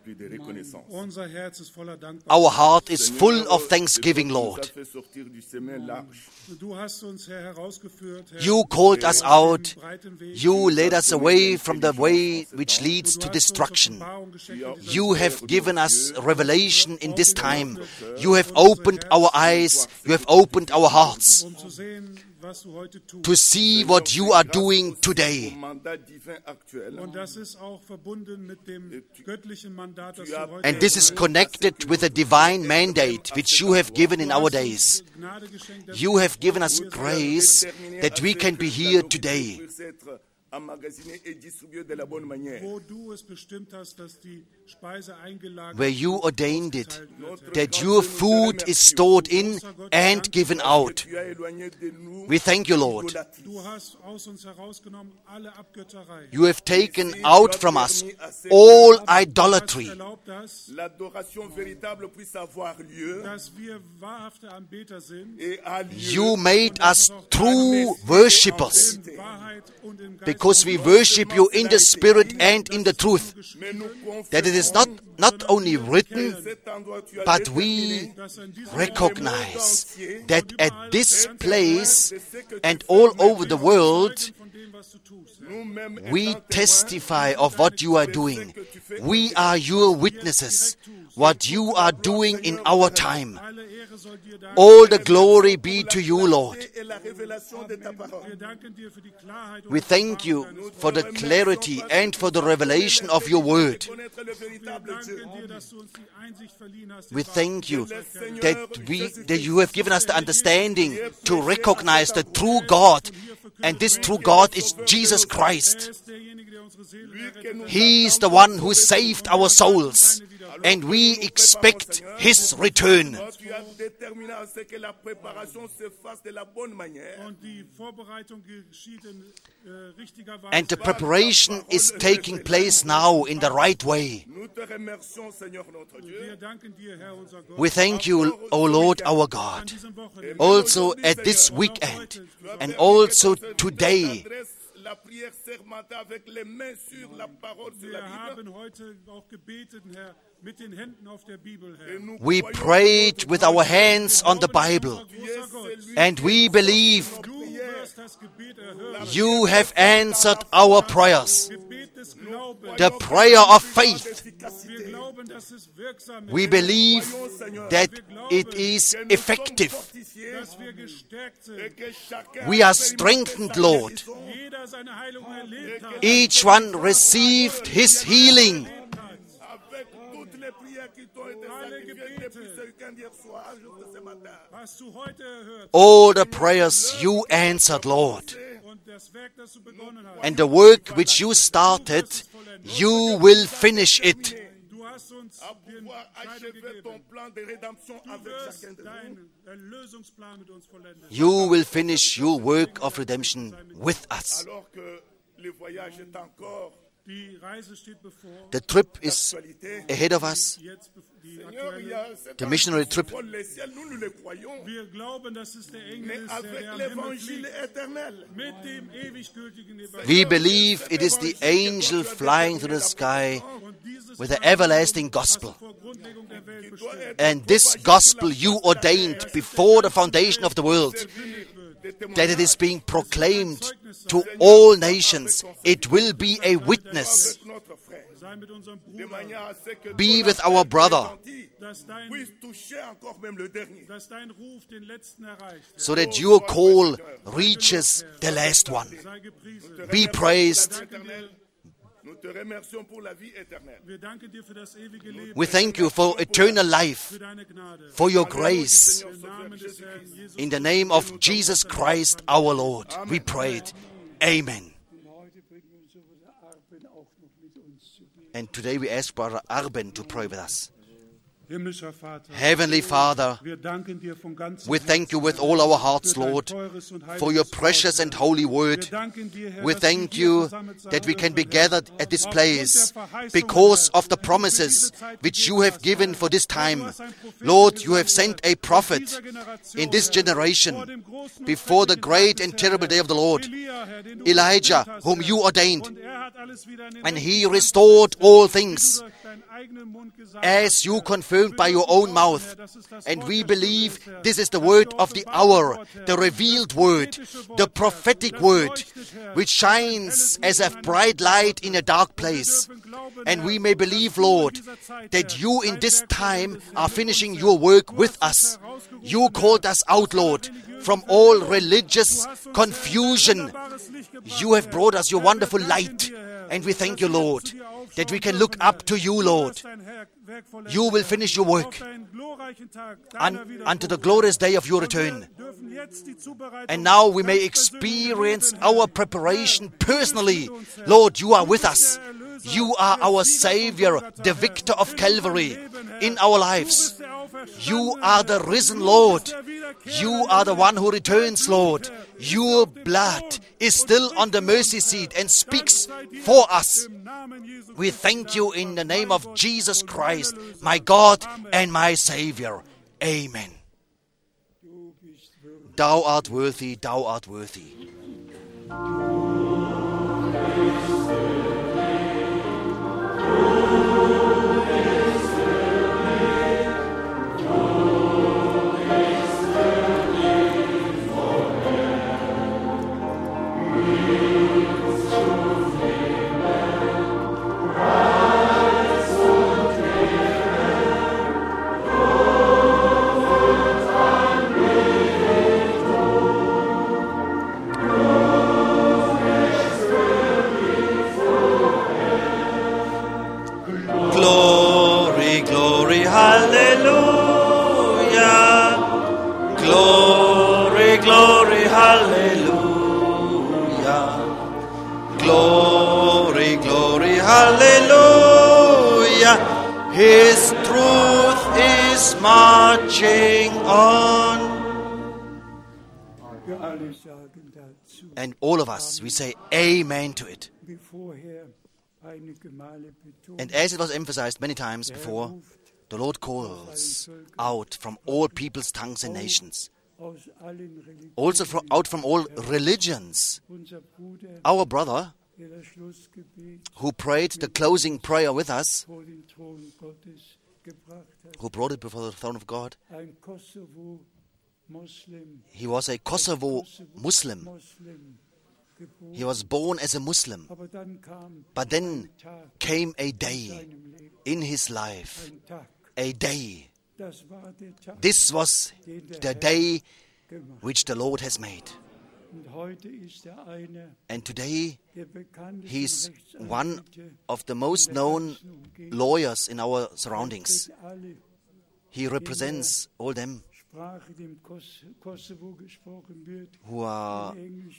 S1: our heart is full of thanksgiving, Lord. You called us out. You led us away from the way which leads to destruction. You have given us revelation in this time. You have opened our eyes. You have opened our hearts to see what you are doing today. And this is connected with a divine mandate which you have given in our days. You have given us grace that we can be here today. Where you ordained it, that your food is stored in and given out. We thank you, Lord. You have taken out from us all idolatry. You made us true worshippers, because we worship you in the Spirit and in the truth. That it is not only written, but we recognize that at this place and all over the world, we testify of what you are doing. We are your witnesses, what you are doing in our time. All the glory be to you, Lord. We thank you for the clarity and for the revelation of your word. We thank you that you have given us the understanding to recognize the true God, and this true God is Jesus Christ. He is the one who saved our souls, and we expect His return. And the preparation is taking place now in the right way. We thank you, O Lord, our God, also at this weekend and also today. We prayed with our hands on the Bible, and we believe you have answered our prayers, the prayer of faith. We believe that it is effective. We are strengthened, Lord. Each one received his healing. All the prayers you answered, Lord. And the work which you started, you will finish it. You will finish your work of redemption with us. The trip is ahead of us, the missionary trip. We believe it is the angel flying through the sky with the everlasting gospel. And this gospel you ordained before the foundation of the world, that it is being proclaimed to all nations. It will be a witness. Be with our brother, so that your call reaches the last one. Be praised. We thank you for eternal life, for your grace. In the name of Jesus Christ our Lord, we prayed. Amen. And today we ask Brother Arben to pray with us. Heavenly Father, we thank you with all our hearts, Lord, for your precious and holy word. We thank you that we can be gathered at this place because of the promises which you have given for this time. Lord, you have sent a prophet in this generation before the great and terrible day of the Lord, Elijah, whom you ordained, and he restored all things as you confirmed by your own mouth. And we believe this is the word of the hour, the revealed word, the prophetic word, which shines as a bright light in a dark place. And we may believe, Lord, that you in this time are finishing your work with us. You called us out, Lord, from all religious confusion. You have brought us your wonderful light. And we thank you, Lord, that we can look up to you, Lord. You will finish your work unto the glorious day of your return. And now we may experience our preparation personally. Lord, you are with us. You are our Savior, the victor of Calvary in our lives. You are the risen Lord. You are the one who returns, Lord. Your blood is still on the mercy seat and speaks for us. We thank you in the name of Jesus Christ, my God and my Savior. Amen. Thou art worthy, thou art worthy. His truth is marching on. And all of us, we say amen to it. And as it was emphasized many times before, the Lord calls out from all peoples, tongues and nations. Also out from all religions. Our brother, who prayed the closing prayer with us, who brought it before the throne of God, he was a Kosovo Muslim. He was born as a Muslim. But then came a day in his life, a day. This was the day which the Lord has made. And today, he is one of the most known lawyers in our surroundings. He represents all them who are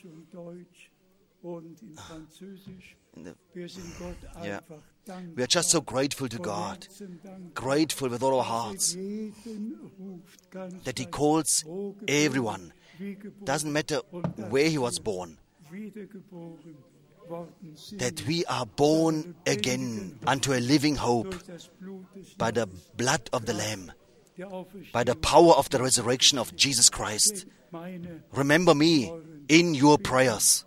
S1: we are just so grateful to God, grateful with all our hearts, that He calls everyone. Doesn't matter where he was born, that we are born again unto a living hope by the blood of the Lamb, by the power of the resurrection of Jesus Christ. Remember me in your prayers.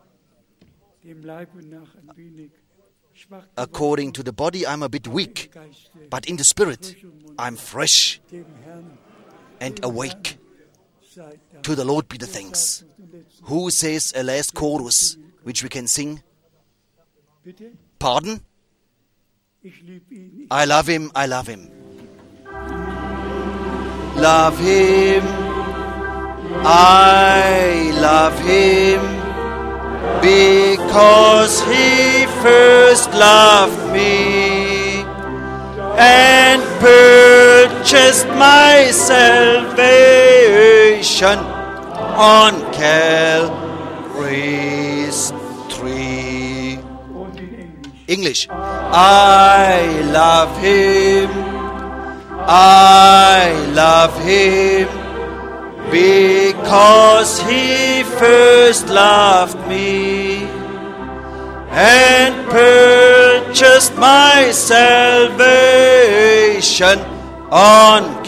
S1: According to the body, I'm a bit weak, but in the spirit, I'm fresh and awake. To the Lord be the thanks. Who says a last chorus which we can sing? Pardon? I love him, I love him. Love him, I love him, because he first loved me and purchased my salvation on Calvary's tree. English. I love him, I love him, because he first loved me and purchased my salvation on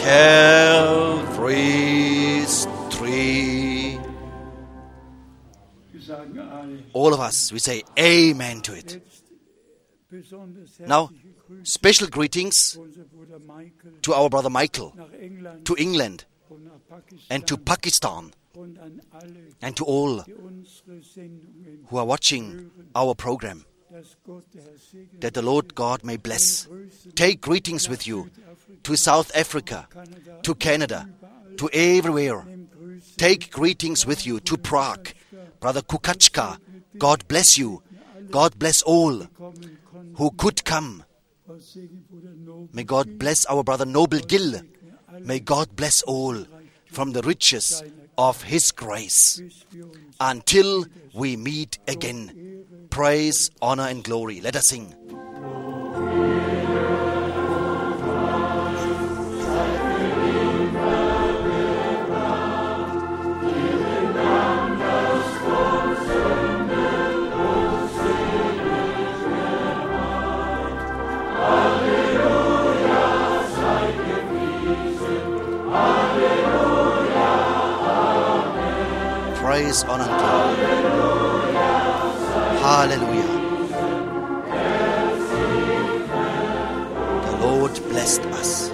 S1: Calvary's tree. All of us, we say amen to it. Now, special greetings to our brother Michael, to England, and to Pakistan, and to all who are watching our program. That the Lord God may bless. Take greetings with you to South Africa, to Canada, to everywhere. Take greetings with you to Prague. Brother Kukachka, God bless you. God bless all who could come. May God bless our brother Noble Gill. May God bless all from the riches of His grace. Until we meet again. Praise, honor and glory. Let us sing. Praise, honor, and glory. Hallelujah. The Lord blessed us.